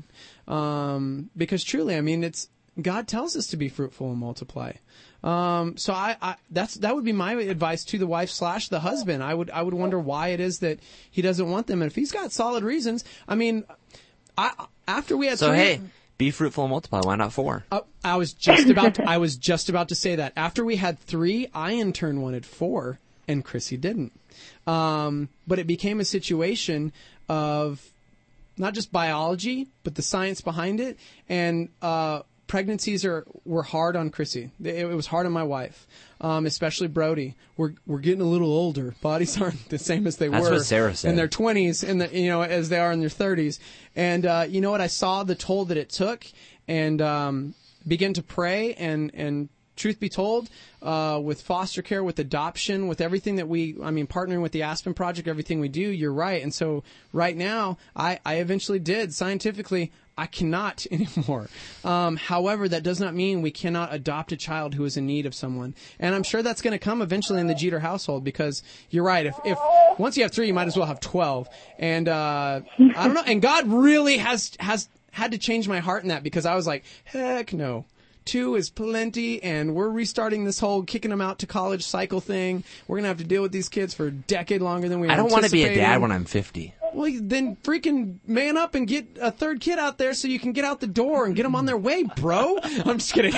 Um, because truly, I mean, it's God tells us to be fruitful and multiply. Um, so I, I, that's that would be my advice to the wife slash the husband. I would I would wonder why it is that he doesn't want them, and if he's got solid reasons, I mean, I after we had so three, hey. Be fruitful and multiply. Why not four? Uh, I was just about to, I was just about to say that. After we had three, I in turn wanted four, and Chrissy didn't. Um, but it became a situation of not just biology, but the science behind it. And uh, pregnancies are were hard on Chrissy. It, it was hard on my wife, um, especially Brody. We're we're getting a little older. Bodies aren't the same as they That's were what Sarah said. in their twenties, and the, you know, as they are in their thirties. And uh, you know what? I saw the toll that it took, and um, began to pray. And and truth be told, uh, with foster care, with adoption, with everything that we, I mean, partnering with the Aspen Project, everything we do, you're right. And so right now, I, I eventually did scientifically. I cannot anymore. Um, however, that does not mean we cannot adopt a child who is in need of someone. And I'm sure that's going to come eventually in the Jeter household, because you're right. If, if once you have three, you might as well have twelve. And uh, I don't know. And God really has has had to change my heart in that, because I was like, heck no. Two is plenty, and we're restarting this whole kicking them out to college cycle thing. We're going to have to deal with these kids for a decade longer than we I don't want to be a anticipated. dad when I'm fifty. Well, then freaking man up and get a third kid out there so you can get out the door and get them on their way, bro. I'm just kidding.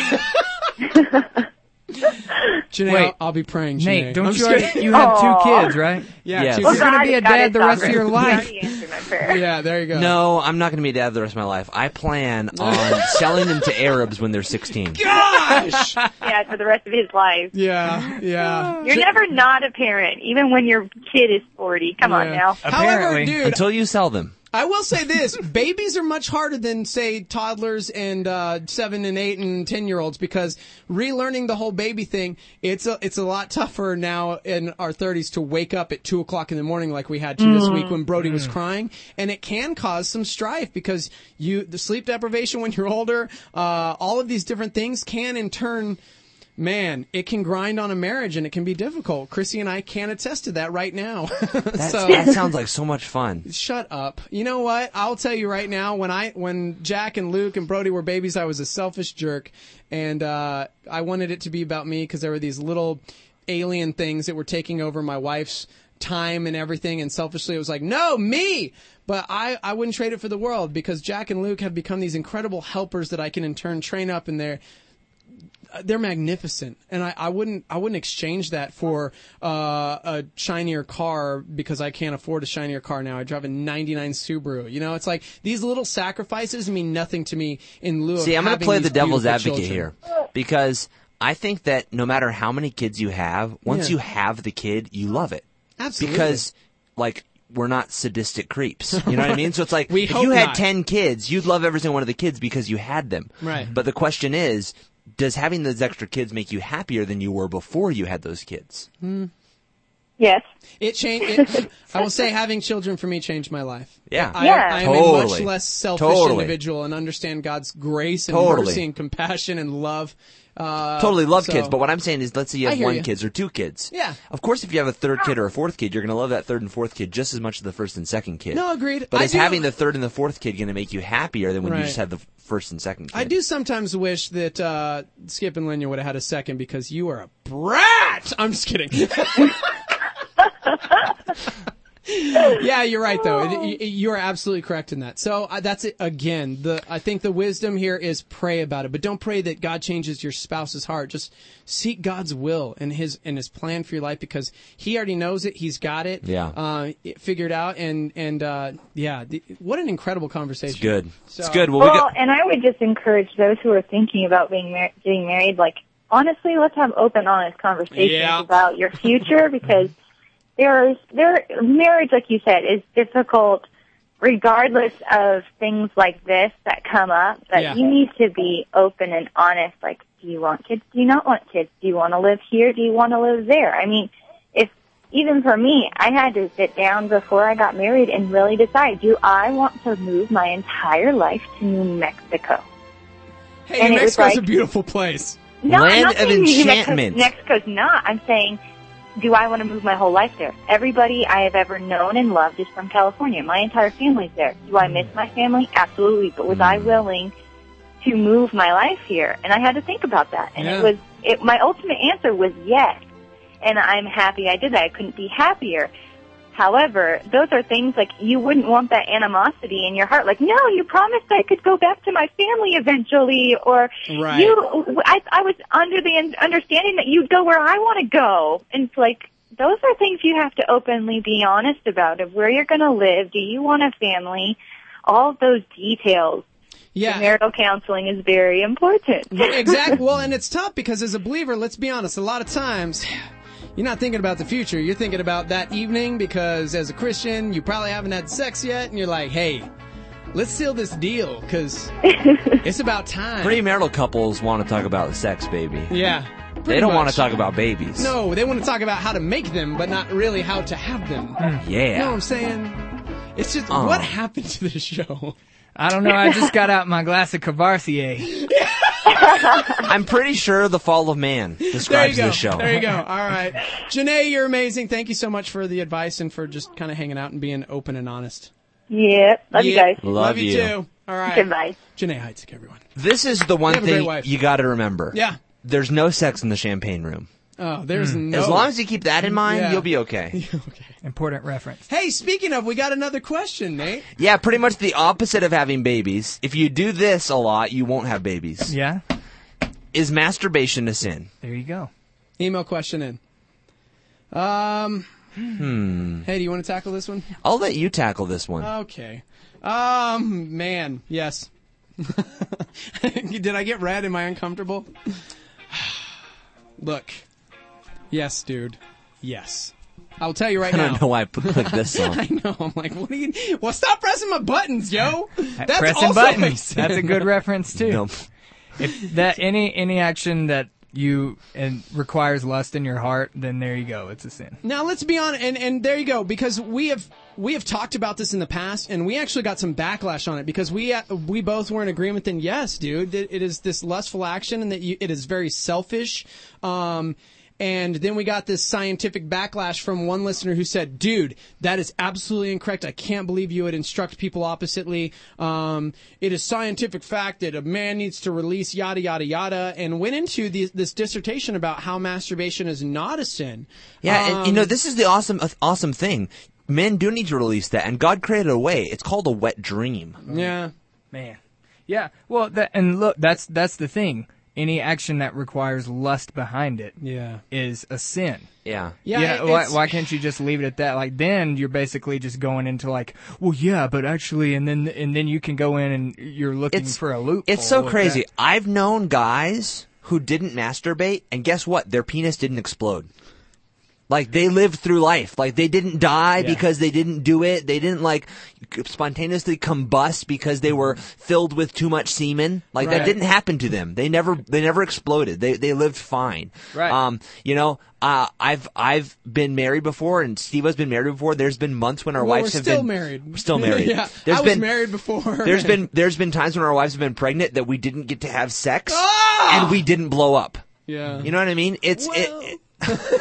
Janae, Wait. I'll, I'll be praying, Janae. Nate, don't I'm you just already, kidding. you have two Aw. kids, right? Yeah, Yes. two You're kids. going to be a God, dad the God, rest of your God life. already answered my prayer. Yeah, there you go. No, I'm not going to be a dad the rest of my life. I plan on selling them to Arabs when they're sixteen. Gosh! Yeah, for the rest of his life. Yeah, yeah. You're never not a parent, even when your kid is forty. Come on Yeah. now. However, Apparently. dude, Until you sell them. I will say this: babies are much harder than, say, toddlers and uh, seven and eight and ten year olds, because relearning the whole baby thing, it's a it's a lot tougher now in our thirties to wake up at two o'clock in the morning like we had to this week when Brody was crying, and it can cause some strife, because you the sleep deprivation when you're older, uh, all of these different things can in turn. Man, it can grind on a marriage, and it can be difficult. Chrissy and I can attest to that right now. That's, so, that sounds like so much fun. Shut up. You know what? I'll tell you right now, when I when Jack and Luke and Brody were babies, I was a selfish jerk, and uh, I wanted it to be about me, because there were these little alien things that were taking over my wife's time and everything, and selfishly it was like, no, me! But I, I wouldn't trade it for the world, because Jack and Luke have become these incredible helpers that I can in turn train up, and they're they're magnificent, and I, I wouldn't I wouldn't exchange that for uh, a shinier car, because I can't afford a shinier car now. I drive a ninety-nine Subaru. You know, it's like these little sacrifices mean nothing to me in lieu of See, I'm going to having play the these devil's beautiful advocate children. here, because I think that no matter how many kids you have, once Yeah. you have the kid, you love it. Absolutely. Because, like, we're not sadistic creeps. You know what I mean? So it's like, We if hope you had not. ten kids, you'd love every single one of the kids because you had them. Right. But the question is, does having those extra kids make you happier than you were before you had those kids? Yes. It changed. It, I will say, having children for me changed my life. Yeah. I, Yeah. I am a much Totally. less selfish Totally. individual, and understand God's grace and Totally. mercy and compassion and love. Uh, Totally love so- kids, but what I'm saying is, let's say you I have hear one you. kids or two kids. Yeah. Of course, if you have a third kid or a fourth kid, you're going to love that third and fourth kid just as much as the first and second kid. No, agreed. But I is do- having the third and the fourth kid going to make you happier than when you Right. just had the first and second kid? I do sometimes wish that uh, Skip and Lenya would have had a second, because you are a brat. I'm just kidding. Yeah, you're right, though. It, it, you are absolutely correct in that. So uh, that's it. Again, the I think the wisdom here is pray about it, but don't pray that God changes your spouse's heart. Just seek God's will and His and His plan for your life, because He already knows it. He's got it. Yeah. Uh, it figured out, and and uh, yeah, the, what an incredible conversation. It's good. So- It's good. Well, we Well, got, and I would just encourage those who are thinking about being mar- getting married, like, honestly, let's have open, honest conversations Yeah. about your future, because there's there marriage, like you said, is difficult regardless of things like this that come up. But Yeah. you need to be open and honest. Like, do you want kids? Do you not want kids? Do you want to live here? Do you want to live there? I mean, if even for me, I had to sit down before I got married and really decide, do I want to move my entire life to New Mexico? Hey, And New it was Mexico's like- a beautiful place. No, I'm Land not of saying New Mexico's, enchantment. Mexico's not. I'm saying, do I want to move my whole life there? Everybody I have ever known and loved is from California. My entire family's there. Do I miss my family? Absolutely. But was I willing to move my life here? And I had to think about that. And Yeah. it was, it, my ultimate answer was yes. And I'm happy I did that. I couldn't be happier. However, those are things like you wouldn't want that animosity in your heart. Like, no, you promised I could go back to my family eventually, or Right. you. I, I was under the un- understanding that you'd go where I want to go, and it's like those are things you have to openly be honest about. Of where you're going to live, do you want a family? All of those details. Yeah. Marital counseling is very important. Exactly. Well, and it's tough because as a believer, let's be honest, a lot of times you're not thinking about the future. You're thinking about that evening because as a Christian, you probably haven't had sex yet, and you're like, hey, let's seal this deal because it's about time. Premarital couples want to talk about sex, baby. Yeah. They don't much. want to talk about babies. No, they want to talk about how to make them, but not really how to have them. Yeah. You know what I'm saying? It's just, Uh. what happened to this show? I don't know. I just got out my glass of Courvoisier. I'm pretty sure The Fall of Man describes There you go. this show. There you go. All right. Janae, you're amazing. Thank you so much for the advice and for just kind of hanging out and being open and honest. Yeah. Love you Yeah. guys. Love, Love you, you. too. All right. Goodbye. Janae Heitzig, everyone. This is the one You have a great thing wife. you got to remember. Yeah. There's no sex in the champagne room. Oh, there's no. As long as you keep that in mind, Yeah. you'll be okay. Okay. Important reference. Hey, speaking of, we got another question, Nate. Yeah, pretty much the opposite of having babies. If you do this a lot, you won't have babies. Yeah. Is masturbation a sin? There you go. Email question in. Um. Hmm. Hey, do you want to tackle this one? I'll let you tackle this one. Okay. Um, man, yes. Did I get red? Am I uncomfortable? Look. Yes, dude. Yes. I'll tell you right I now. don't know why I put, clicked this song. I know. I'm like, what are you? Well, stop pressing my buttons, yo. That's Pressing also buttons. a sin. That's a good reference too. No. If that any any action that you and requires lust in your heart, then there you go. It's a sin. Now let's be honest, and, and there you go, because we have we have talked about this in the past, and we actually got some backlash on it because we uh, we both were in agreement. Then yes, dude, that it is this lustful action, and that you, it is very selfish. Um, and then we got this scientific backlash from one listener who said, "Dude, that is absolutely incorrect. I can't believe you would instruct people oppositely. Um, it is scientific fact that a man needs to release yada yada yada," and went into the, this dissertation about how masturbation is not a sin. Yeah, Um, and you know, this is the awesome, uh, awesome thing. Men do need to release that, and God created a way. It's called a wet dream. Yeah. Man. Yeah. Well, that, and look, that's that's the thing. Any action that requires lust behind it Yeah. is a sin. Yeah. Yeah. Yeah, it- why, it's- why can't you just leave it at that? Like, then you're basically just going into like, well, yeah, but actually, and then and then you can go in and you're looking It's for a loophole. It's so with crazy. that. I've known guys who didn't masturbate, and guess what? Their penis didn't explode. Like, they lived through life. Like, they didn't die Yeah. because they didn't do it. They didn't, like, spontaneously combust because they were filled with too much semen. Like, Right. that didn't happen to them. They never, they never exploded. They, they lived fine. Right. Um, you know, uh, I've, I've been married before, and Steve has been married before. There's been months when our Well, wives we're have still been married. We're still married. Yeah. There's I was been, married before. There's been, there's been times when our wives have been pregnant that we didn't get to have sex, Ah! and we didn't blow up. Yeah. You know what I mean? It's, Well. it, it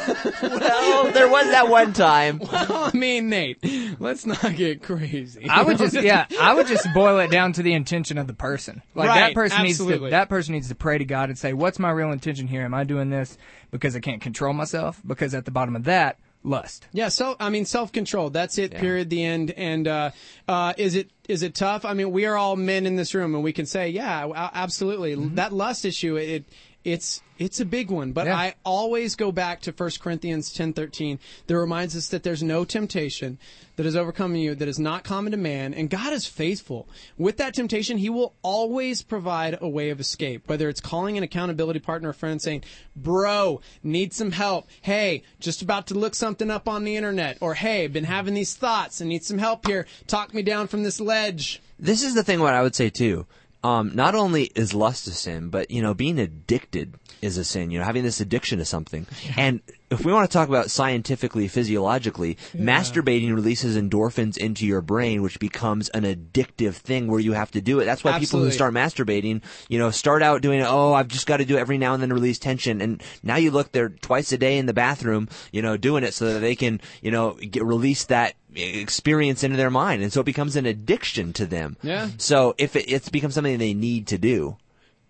well, there was that one time. Well, I mean, Nate, let's not get crazy. I would just, yeah, I would just boil it down to the intention of the person. Like Right, that person needs absolutely. to, that person needs to pray to God and say, what's my real intention here? Am I doing this because I can't control myself? Because at the bottom of that, lust. Yeah, so I mean, self-control. That's it. Period. The end. And uh, uh, is it is it tough? I mean, we are all men in this room, and we can say, yeah, a- absolutely. That lust issue, it it's it's a big one. But Yeah. I always go back to First Corinthians ten thirteen that reminds us that there's no temptation that has overcome you that is not common to man, and God is faithful. With that temptation, He will always provide a way of escape. Whether it's calling an accountability partner or friend and saying, "Bro, need some help. Hey, just about to look something up on the internet," or "Hey, been having these thoughts and need some help here. Talk me down from this ledge." This is the thing what I would say too. Um, not only is lust a sin, but, you know, being addicted is a sin, you know, having this addiction to something. And if we want to talk about scientifically, physiologically, masturbating releases endorphins into your brain, which becomes an addictive thing where you have to do it. That's why people who Absolutely. start masturbating, you know, start out doing, oh, I've just got to do it every now and then to release tension. And now you look, they're twice a day in the bathroom, you know, doing it so that they can, you know, get release that experience into their mind. And so it becomes an addiction to them. Yeah. So if it, it's become something they need to do.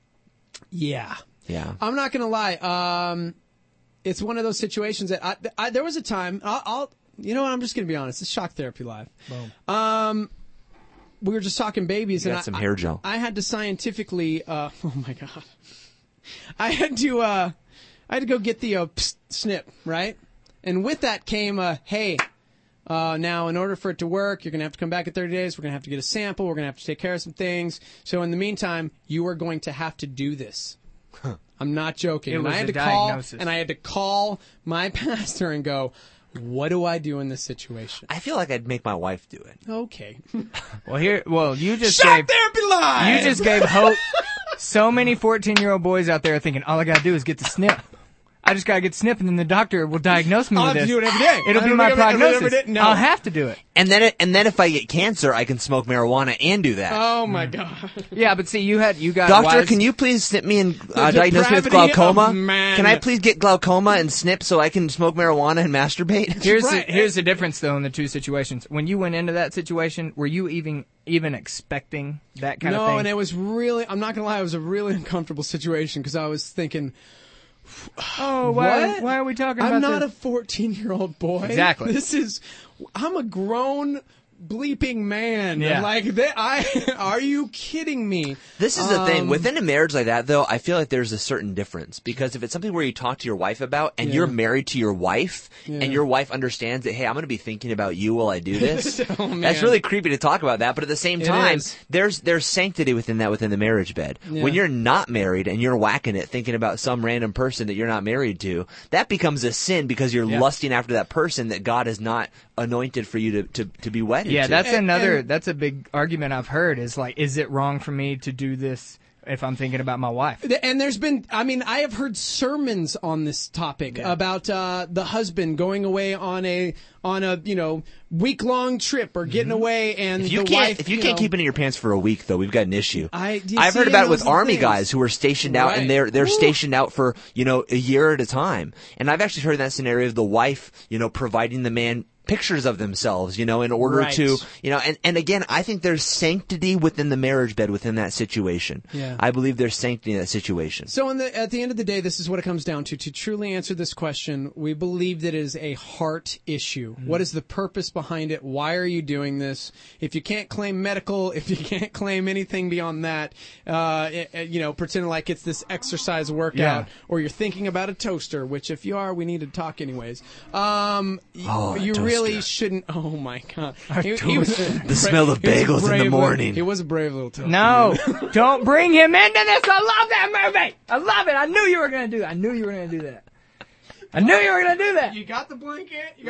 Yeah. Yeah. I'm not going to lie. Um, it's one of those situations that I, I there was a time, I'll, I'll you know what, I'm just going to be honest. It's Shock Therapy Live. Boom. Um, we were just talking babies, You and got some I, hair gel. I, I had to scientifically. Uh, oh my god! I had to. Uh, I had to go get the uh, psst, snip right, and with that came a hey. Uh, now, in order for it to work, you're going to have to come back in thirty days. We're going to have to get a sample. We're going to have to take care of some things. So in the meantime, you are going to have to do this. I'm not joking. It and was I had a to call, diagnosis. and I had to call my pastor and go, what do I do in this situation? I feel like I'd make my wife do it. Okay. Well, here, well, you just Shock gave, Therapy Live! you just gave hope. So many fourteen-year-old boys out there are thinking, all I gotta do is get the snip. I just gotta get the snip, and then the doctor will diagnose me I'll with have this. to do it every day. It'll I be don't my think I've ever- prognosis. ever did- no. I'll have to do it. And then, it, and then if I get cancer, I can smoke marijuana and do that. Oh, my God. Yeah, but see, you had you got Doctor, wise- can you please snip me and uh, The diagnose me with depravity glaucoma? of man. Can I please get glaucoma and snip so I can smoke marijuana and masturbate? Here's right. the, here's the difference though in the two situations. When you went into that situation, were you even even expecting that kind no, of thing? and it was really, I'm not going to lie, it was a really uncomfortable situation because I was thinking, oh, why, what? why are we talking I'm about not this? a fourteen-year-old boy. Exactly. This is, I'm a grown bleeping man. Yeah. Like, they, I, are you kidding me? This is the thing. Um, Within a marriage like that, though, I feel like there's a certain difference. Because if it's something where you talk to your wife about, and Yeah. you're married to your wife, Yeah. and your wife understands that, hey, I'm going to be thinking about you while I do this, Oh, man. that's really creepy to talk about that. But at the same It time, is. there's there's sanctity within that within the marriage bed. Yeah. When you're not married and you're whacking it, thinking about some random person that you're not married to, that becomes a sin because you're Yeah. lusting after that person that God has not anointed for you to, to, to be wedded Yeah, to. that's And- another. and- that's a big argument I've heard. Is like, is it wrong for me to do this if I'm thinking about my wife? And there's been, I mean, I have heard sermons on this topic Yeah. about uh, the husband going away on a on a you know week long trip or getting away, and If you the can't, wife. if you, can't know, keep it in your pants for a week, though, we've got an issue. I- do you I've see, heard about it those with are the army things. guys who are stationed out, Right. and they're they're Ooh. stationed out for you know a year at a time. And I've actually heard that scenario of the wife, you know, providing the man pictures of themselves, you know, in order Right. to, you know, and, and again, I think there's sanctity within the marriage bed within that situation. Yeah. I believe there's sanctity in that situation. So, in the, at the end of the day, this is what it comes down to. To truly answer this question, we believe that it is a heart issue. Mm-hmm. What is the purpose behind it? Why are you doing this? If you can't claim medical, if you can't claim anything beyond that, uh, it, it, you know, pretending like it's this exercise workout, Yeah. or you're thinking about a toaster, which if you are, we need to talk anyways. Um, y- Oh, a you toaster. really shouldn't. Oh my God! A toaster. The smell of he was a bagels in the brave little- morning. He was a brave little toaster. No, don't bring him into this. I love that movie. I love it. I knew you were gonna do that. I knew you were gonna do that. I knew you were gonna do that. You got the blanket? You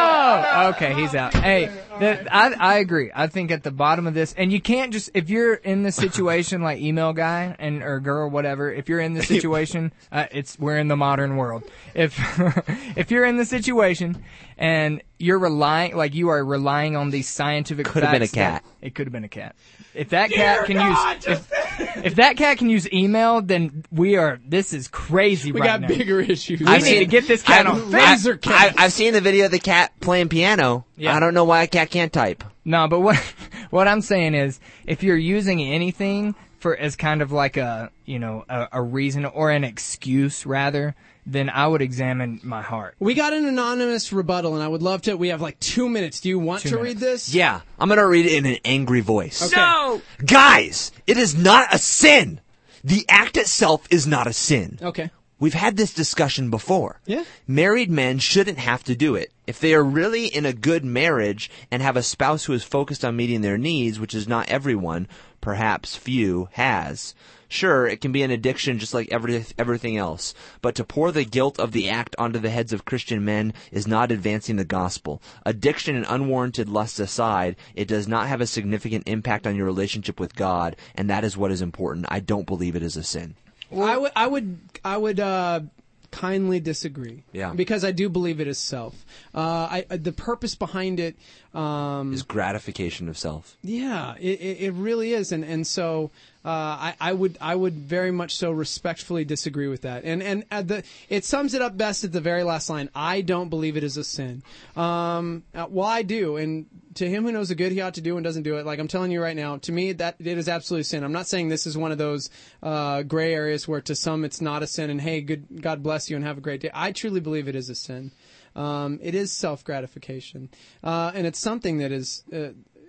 Oh, okay, he's out. Hey, the, I I agree. I think at the bottom of this, and you can't just if you're in this situation like email guy and or girl whatever. If you're in this situation, uh, it's we're in the modern world. If if you're in the situation and you're relying like you are relying on these scientific Could have been a facts that- cat. it could have been a cat. If that cat can use if, if that cat can use email, then we are. This is crazy We right got now. bigger issues. We I've need seen- to get this cat I've- on Laser I, cat. I've seen the video of the cat playing piano. Yeah. I don't know why a cat can't type. No, but what what I'm saying is, if you're using anything for as kind of like a you know a, a reason or an excuse rather, then I would examine my heart. We got an anonymous rebuttal, and I would love to. We have like two minutes. Do you want Two to minutes. read this? Yeah, I'm gonna read it in an angry voice. Okay. No. Guys, it is not a sin. The act itself is not a sin. Okay. We've had this discussion before. Yeah. Married men shouldn't have to do it. If they are really in a good marriage and have a spouse who is focused on meeting their needs, which is not everyone, perhaps few, has. Sure, it can be an addiction just like every, everything else. But to pour the guilt of the act onto the heads of Christian men is not advancing the gospel. Addiction and unwarranted lust aside, it does not have a significant impact on your relationship with God, and that is what is important. I don't believe it is a sin. I would, I would, I would uh, kindly disagree. Yeah. Because I do believe it is self. Uh, I, I- the purpose behind it. Um, Is gratification of self. Yeah, it, it, it really is, and and so uh, I, I would I would very much so respectfully disagree with that, and and at the it sums it up best at the very last line. I don't believe it is a sin. Um, uh, well, I do, and to him who knows the good he ought to do and doesn't do it. Like I'm telling you right now, to me that it is absolutely sin. I'm not saying this is one of those uh, gray areas where to some it's not a sin, and hey, good God bless you and have a great day. I truly believe it is a sin. Um, it is self-gratification, uh, and it's something that is uh,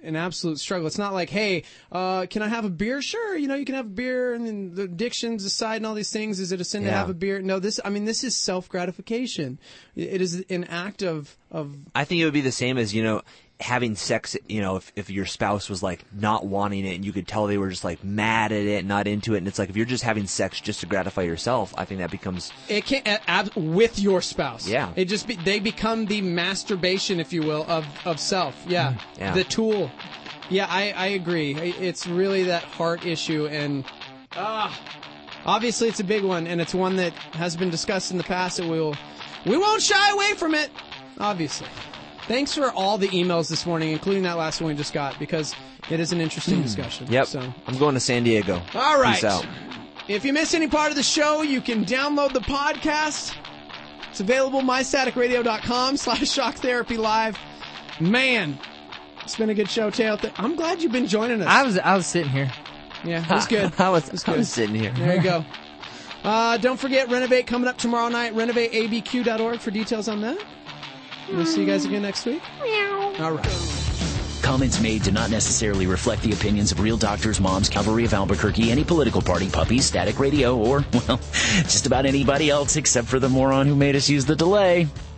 an absolute struggle. It's not like, hey, uh, can I have a beer? Sure, you know, you can have a beer, and then the addictions aside and all these things. Is it a sin Yeah. to have a beer? No, this. I mean, this is self gratification. It is an act of of. I think it would be the same as, you know, having sex, you know, if, if your spouse was like not wanting it and you could tell they were just like mad at it, not into it. And it's like, if you're just having sex just to gratify yourself, I think that becomes. It can't uh, ab- with your spouse. Yeah. It just be, they become the masturbation, if you will, of of self. Yeah. Yeah. The tool. Yeah, I I agree. It's really that heart issue, and ah, obviously it's a big one, and it's one that has been discussed in the past, and we will we won't shy away from it. Obviously. Thanks for all the emails this morning, including that last one we just got, because it is an interesting discussion. Yep. So. I'm going to San Diego. All right. Peace out. If you miss any part of the show, you can download the podcast. It's available mystaticradio.com slash shock therapy live. Man, it's been a good show, Tail. I'm glad you've been joining us. I was I was sitting here. Yeah, it was good. I was, It was I good. was sitting here. There you go. Uh, don't forget, Renovate coming up tomorrow night. renovate a b q dot org for details on that. We'll see you guys again next week. All right. Comments made do not necessarily reflect the opinions of Real Doctors, Moms, Cavalry of Albuquerque, any political party, puppies, Static Radio, or, well, just about anybody else except for the moron who made us use the delay.